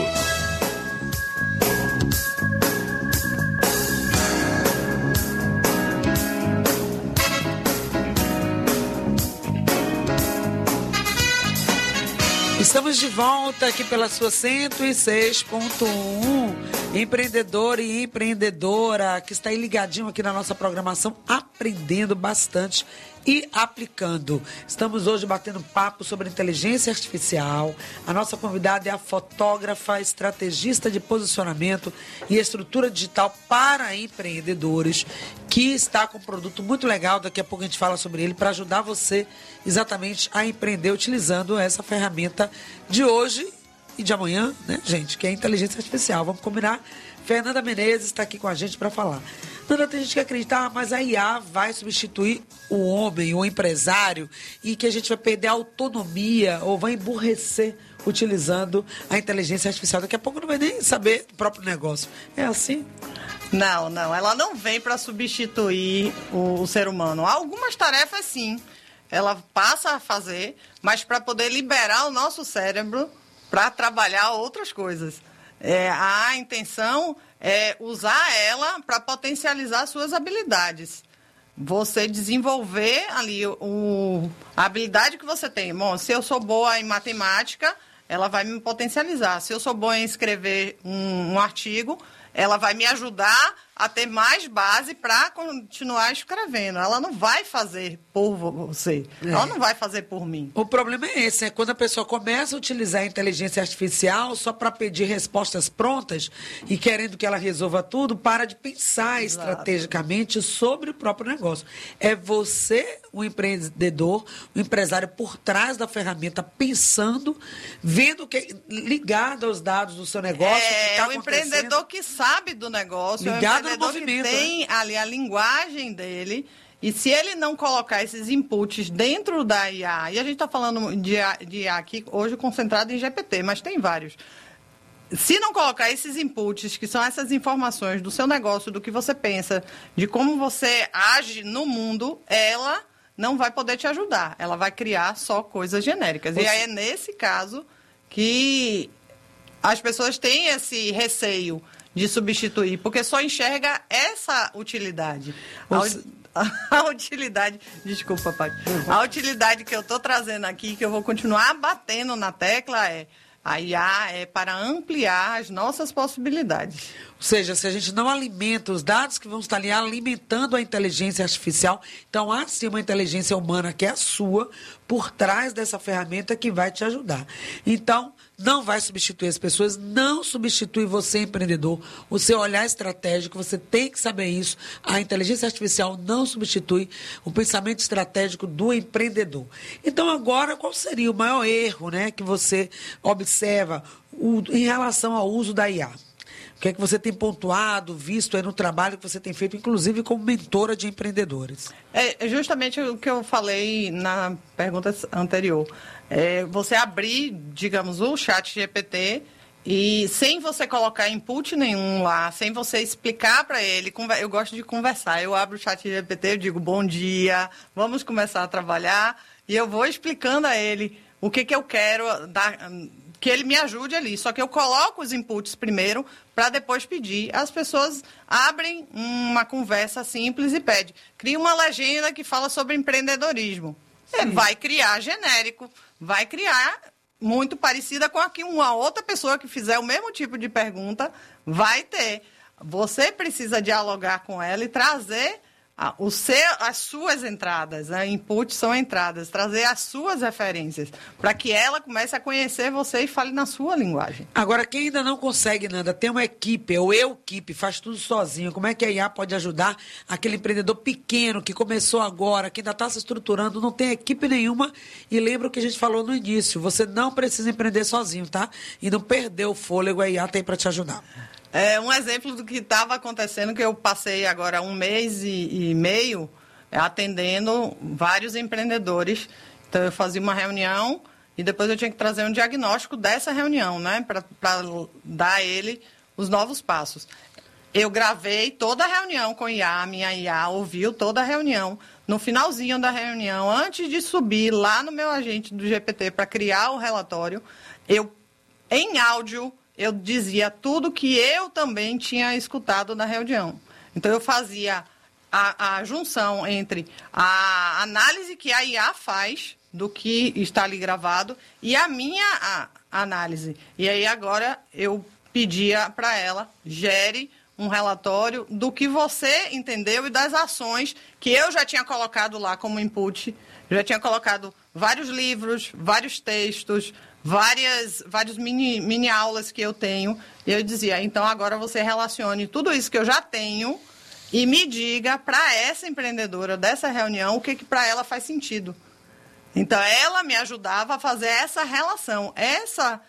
Estamos de volta aqui pela sua cento e seis ponto um, empreendedor e empreendedora que está aí ligadinho aqui na nossa programação, aprendendo bastante e aplicando. Estamos hoje batendo papo sobre inteligência artificial. A nossa convidada é a fotógrafa, estrategista de posicionamento e estrutura digital para empreendedores, que está com um produto muito legal, daqui a pouco a gente fala sobre ele, para ajudar você exatamente a empreender utilizando essa ferramenta de hoje e de amanhã, né, gente, que é a inteligência artificial. Vamos combinar? Fernanda Menezes está aqui com a gente para falar. Nanda, tem gente que acredita, ah, mas a I A vai substituir o homem, o empresário, e que a gente vai perder a autonomia ou vai emburrecer utilizando a inteligência artificial. Daqui a pouco não vai nem saber do próprio negócio. É assim? Não, não. Ela não vem para substituir o, o ser humano. Algumas tarefas, sim, ela passa a fazer, mas para poder liberar o nosso cérebro para trabalhar outras coisas. É, a intenção é usar ela para potencializar suas habilidades. Você desenvolver ali o, a habilidade que você tem. Bom, se eu sou boa em matemática, ela vai me potencializar. Se eu sou boa em escrever um, um artigo, ela vai me ajudar a ter mais base para continuar escrevendo. Ela não vai fazer por você. É. Ela não vai fazer por mim. O problema é esse, é quando a pessoa começa a utilizar a inteligência artificial só para pedir respostas prontas e querendo que ela resolva tudo, para de pensar Exato. estrategicamente sobre o próprio negócio. É você, o empreendedor, o empresário por trás da ferramenta, pensando, vendo que ligado aos dados do seu negócio. É, que tá o empreendedor que sabe do negócio, ligado o empreendedor que tem ali a linguagem dele, e se ele não colocar esses inputs dentro da I A, e a gente está falando de I A, de I A aqui hoje concentrado em G P T, mas tem vários. se não colocar esses inputs, que são essas informações do seu negócio, do que você pensa, de como você age no mundo, ela não vai poder te ajudar. Ela vai criar só coisas genéricas. Você... E aí é nesse caso que as pessoas têm esse receio de substituir, porque só enxerga essa utilidade. Você... A, a utilidade, desculpa, pai. A utilidade que eu estou trazendo aqui, que eu vou continuar batendo na tecla, é a I A é para ampliar as nossas possibilidades. Ou seja, se a gente não alimenta os dados que vão estar ali alimentando a inteligência artificial, então há sim uma inteligência humana que é a sua, por trás dessa ferramenta que vai te ajudar. Então, não vai substituir as pessoas, não substitui você, empreendedor. O seu olhar estratégico, você tem que saber isso. A inteligência artificial não substitui o pensamento estratégico do empreendedor. Então, agora, qual seria o maior erro, né, que você observa o, em relação ao uso da I A? O que é que você tem pontuado, visto aí no trabalho que você tem feito, inclusive como mentora de empreendedores? É justamente o que eu falei na pergunta anterior. É você abrir, digamos, o chat G P T e sem você colocar input nenhum lá, sem você explicar para ele, eu gosto de conversar, eu abro o chat G P T, eu digo bom dia, vamos começar a trabalhar, e eu vou explicando a ele o que, que eu quero dar, que ele me ajude ali. Só que eu coloco os inputs primeiro para depois pedir. As pessoas abrem uma conversa simples e pedem. Cria uma legenda que fala sobre empreendedorismo. É, vai criar genérico, vai criar muito parecida com a que uma outra pessoa que fizer o mesmo tipo de pergunta vai ter. Você precisa dialogar com ela e trazer a, o seu, as suas entradas, né? Input são entradas, trazer as suas referências, para que ela comece a conhecer você e fale na sua linguagem. Agora, quem ainda não consegue, Nanda, ter uma equipe, ou eu equipe, faz tudo sozinho, como é que a I A pode ajudar aquele empreendedor pequeno que começou agora, que ainda está se estruturando, não tem equipe nenhuma, e lembra o que a gente falou no início, você não precisa empreender sozinho, tá? E não perder o fôlego, a I A tem para te ajudar. É um exemplo do que estava acontecendo, que eu passei agora um mês e, e meio atendendo vários empreendedores. Então, eu fazia uma reunião e depois eu tinha que trazer um diagnóstico dessa reunião, né, para dar a ele os novos passos. Eu gravei toda a reunião com I A, a minha I A ouviu toda a reunião. No finalzinho da reunião, antes de subir lá no meu agente do G P T para criar o relatório, eu, em áudio, eu dizia tudo que eu também tinha escutado na reunião. Então, eu fazia a, a junção entre a análise que a I A faz do que está ali gravado e a minha a, a análise. E aí, agora, eu pedia para ela, gere um relatório do que você entendeu e das ações que eu já tinha colocado lá como input. Já tinha colocado vários livros, vários textos, várias, vários mini, mini aulas que eu tenho, e eu dizia, então agora você relacione tudo isso que eu já tenho e me diga para essa empreendedora dessa reunião o que, que para ela faz sentido. Então, ela me ajudava a fazer essa relação. Essa,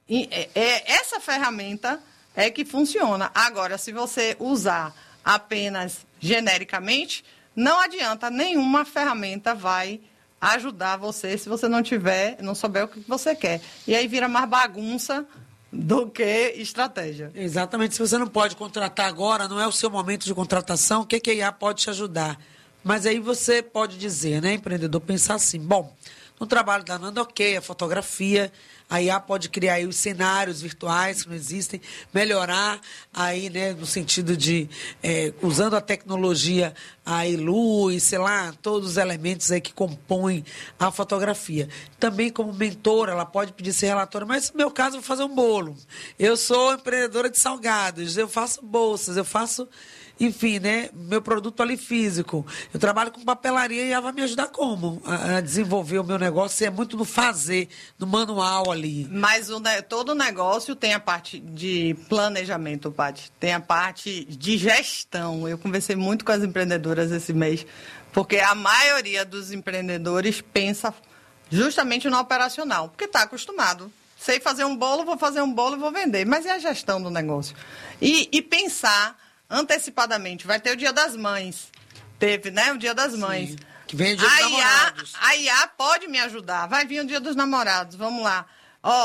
essa ferramenta é que funciona. Agora, se você usar apenas genericamente, não adianta, nenhuma ferramenta vai ajudar você se você não tiver, não souber o que você quer. E aí vira mais bagunça do que estratégia. Exatamente. Se você não pode contratar agora, não é o seu momento de contratação, o que, que a I A pode te ajudar? Mas aí você pode dizer, né, empreendedor, pensar assim, bom, no trabalho da Nanda, ok, a fotografia, a I A pode criar aí os cenários virtuais que não existem, melhorar aí, né, no sentido de, é, usando a tecnologia, aí luz, sei lá, todos os elementos aí que compõem a fotografia. Também como mentora, ela pode pedir esse relatório, mas no meu caso eu vou fazer um bolo. Eu sou empreendedora de salgados, eu faço bolsas, eu faço... Enfim, né? Meu produto ali físico. Eu trabalho com papelaria e ela vai me ajudar como? A, a desenvolver o meu negócio. É muito no fazer, no manual ali. Mas o, todo negócio tem a parte de planejamento, Paty. Tem a parte de gestão. Eu conversei muito com as empreendedoras esse mês, porque a maioria dos empreendedores pensa justamente no operacional, porque está acostumado. Sei fazer um bolo, vou fazer um bolo e vou vender. Mas é a gestão do negócio. E, e pensar antecipadamente. Vai ter o Dia das Mães. Teve, né? O Dia das Mães. Sim. Que vem o Dia dos a Namorados. I A, a I A pode me ajudar. Vai vir o Dia dos Namorados. Vamos lá. Ó,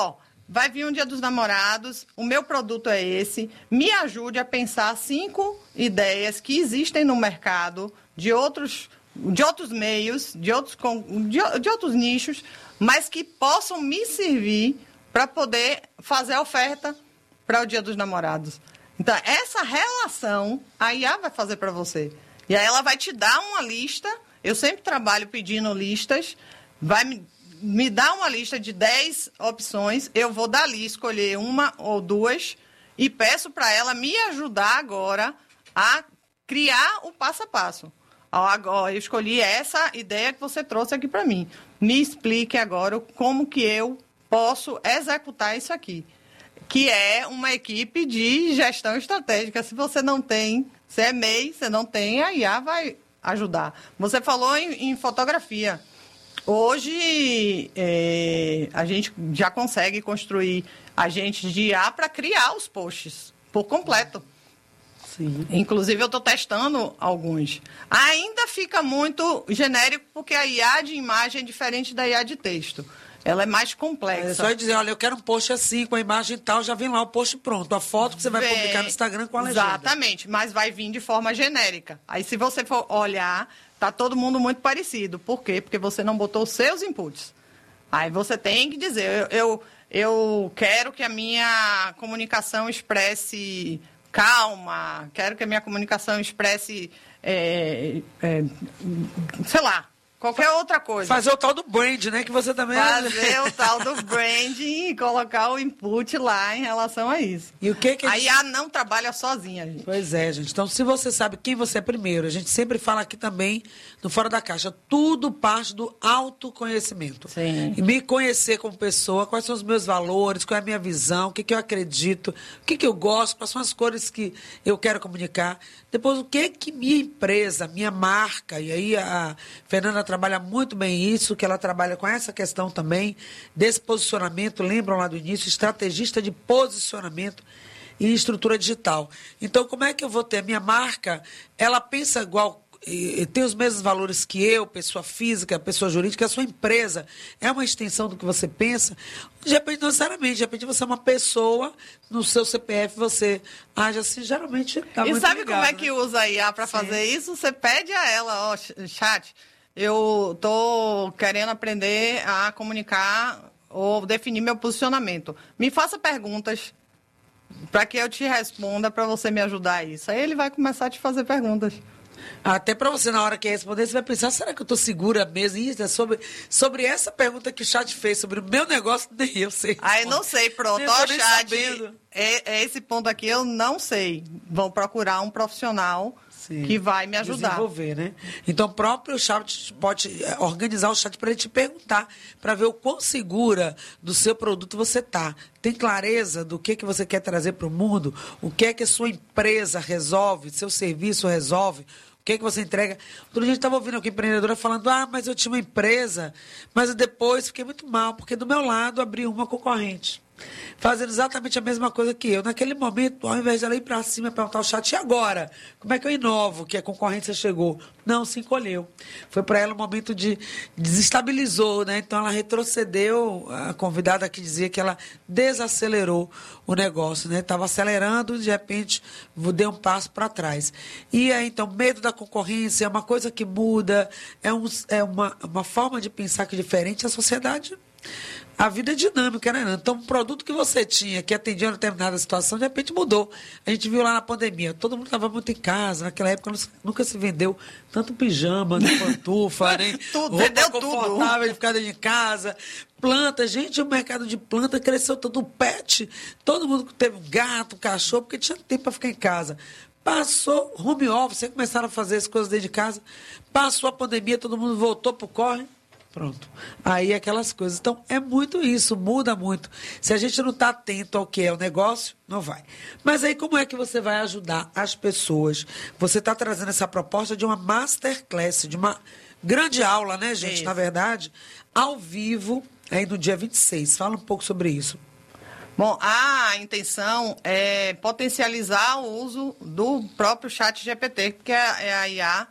vai vir um Dia dos Namorados, o meu produto é esse, me ajude a pensar cinco ideias que existem no mercado de outros, de outros meios, de outros, de, de outros nichos, mas que possam me servir para poder fazer a oferta para o Dia dos Namorados. Então, essa relação a I A vai fazer para você. E aí ela vai te dar uma lista, eu sempre trabalho pedindo listas, vai me, me dar uma lista de dez opções, eu vou dali escolher uma ou duas e peço para ela me ajudar agora a criar o passo a passo. Agora, eu escolhi essa ideia que você trouxe aqui para mim. Me explique agora como que eu posso executar isso aqui, que é uma equipe de gestão estratégica. Se você não tem, se é M E I, você não tem, a I A vai ajudar. Você falou em, em fotografia. Hoje, é, a gente já consegue construir agentes de I A para criar os posts por completo. Sim. Inclusive, eu estou testando alguns. Ainda fica muito genérico, porque a I A de imagem é diferente da I A de texto. Ela é mais complexa. É só dizer, olha, eu quero um post assim, com a imagem tal, já vem lá o post pronto. A foto que você vai Vem, publicar no Instagram com a legenda. Exatamente, mas vai vir de forma genérica. Aí, se você for olhar, tá todo mundo muito parecido. Por quê? Porque você não botou os seus inputs. Aí você tem que dizer, eu, eu, eu quero que a minha comunicação expresse calma, quero que a minha comunicação expresse, é, é, sei lá, qualquer outra coisa. Fazer o tal do brand, né? Que você também... Fazer o tal do branding e colocar o input lá em relação a isso. E o que que a, a gente... I A não trabalha sozinha, gente. Pois é, gente. Então, se você sabe quem você é primeiro, a gente sempre fala aqui também, no Fora da Caixa, tudo parte do autoconhecimento. Sim. E me conhecer como pessoa, quais são os meus valores, qual é a minha visão, o que, que eu acredito, o que, que eu gosto, quais são as cores que eu quero comunicar. Depois, o que que minha empresa, minha marca, e aí a Fernanda trabalha muito bem isso, que ela trabalha com essa questão também, desse posicionamento, lembram lá do início, estrategista de posicionamento e estrutura digital. Então, como é que eu vou ter a minha marca? Ela pensa igual, tem os mesmos valores que eu, pessoa física, pessoa jurídica, a sua empresa é uma extensão do que você pensa. De repente, não necessariamente, de repente você é uma pessoa, no seu C P F você age assim, geralmente tá E muito sabe ligado, como é né? que usa a I A para fazer isso? Você pede a ela, ó, chat, eu tô querendo aprender a comunicar ou definir meu posicionamento. Me faça perguntas para que eu te responda, para você me ajudar a isso. Aí ele vai começar a te fazer perguntas. Até para você, na hora que responder, você vai pensar, será que eu estou segura mesmo? Isso é sobre, sobre essa pergunta que o chat fez, sobre o meu negócio, nem eu sei. Aí não sei, pronto. Nem Ó, tô nem chat, sabendo. é, é esse ponto aqui eu não sei. Vão procurar um profissional Sim. que vai me ajudar. Desenvolver, né? Então, o próprio chat pode organizar o chat para ele te perguntar, para ver o quão segura do seu produto você está. Tem clareza do que, que você quer trazer para o mundo? O que é que a sua empresa resolve? Seu serviço resolve? O que é que você entrega? Outro dia a gente estava ouvindo aqui empreendedora falando, ah, mas eu tinha uma empresa, mas depois fiquei muito mal, porque do meu lado abriu uma concorrente, fazendo exatamente a mesma coisa que eu. Naquele momento, ao invés de ela ir para cima e perguntar ao chat, e agora? Como é que eu inovo que a concorrência chegou? Não, se encolheu. Foi para ela um momento de... desestabilizou, né? Então, ela retrocedeu, a convidada que dizia que ela desacelerou o negócio, né? Estava acelerando e, de repente, deu um passo para trás. E aí, então, medo da concorrência é uma coisa que muda, é, um, é uma, uma forma de pensar que é diferente. A sociedade... A vida é dinâmica, né? Então, um produto que você tinha, que atendia uma determinada situação, de repente mudou. A gente viu lá na pandemia, todo mundo estava muito em casa, naquela época nunca se vendeu tanto pijama, nem pantufa, nem tudo, roupa confortável de ficar dentro de casa. Planta, gente, o mercado de planta cresceu todo, o pet, todo mundo teve um gato, um cachorro, porque tinha tempo para ficar em casa. Passou home office, vocês começaram a fazer as coisas dentro de casa, passou a pandemia, todo mundo voltou pro corre. Pronto. Aí aquelas coisas. Então, é muito isso, muda muito. Se a gente não está atento ao que é o negócio, não vai. Mas aí, como é que você vai ajudar as pessoas? Você está trazendo essa proposta de uma masterclass, de uma grande aula, né, gente? Isso. Na verdade, ao vivo, aí no dia vinte e seis. Fala um pouco sobre isso. Bom, a intenção é potencializar o uso do próprio chat G P T, que é a I A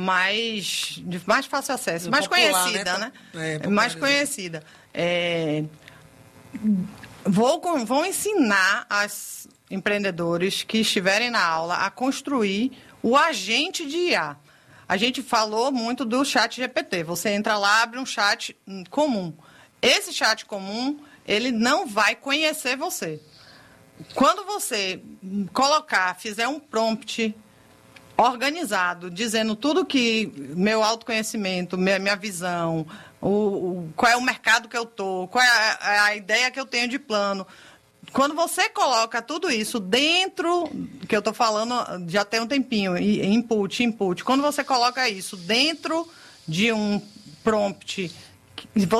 mais, de mais fácil acesso, mais popular, conhecida, né? né? É, mais conhecida. É, Vou, vou ensinar as empreendedores que estiverem na aula a construir o agente de I A. A gente falou muito do chat G P T. Você entra lá, abre um chat comum. Esse chat comum, ele não vai conhecer você. Quando você colocar, fizer um prompt organizado, dizendo tudo que meu autoconhecimento, minha, minha visão, o, o, qual é o mercado que eu estou, qual é a, a ideia que eu tenho de plano. Quando você coloca tudo isso dentro, que eu estou falando já tem um tempinho, input, input, quando você coloca isso dentro de um prompt,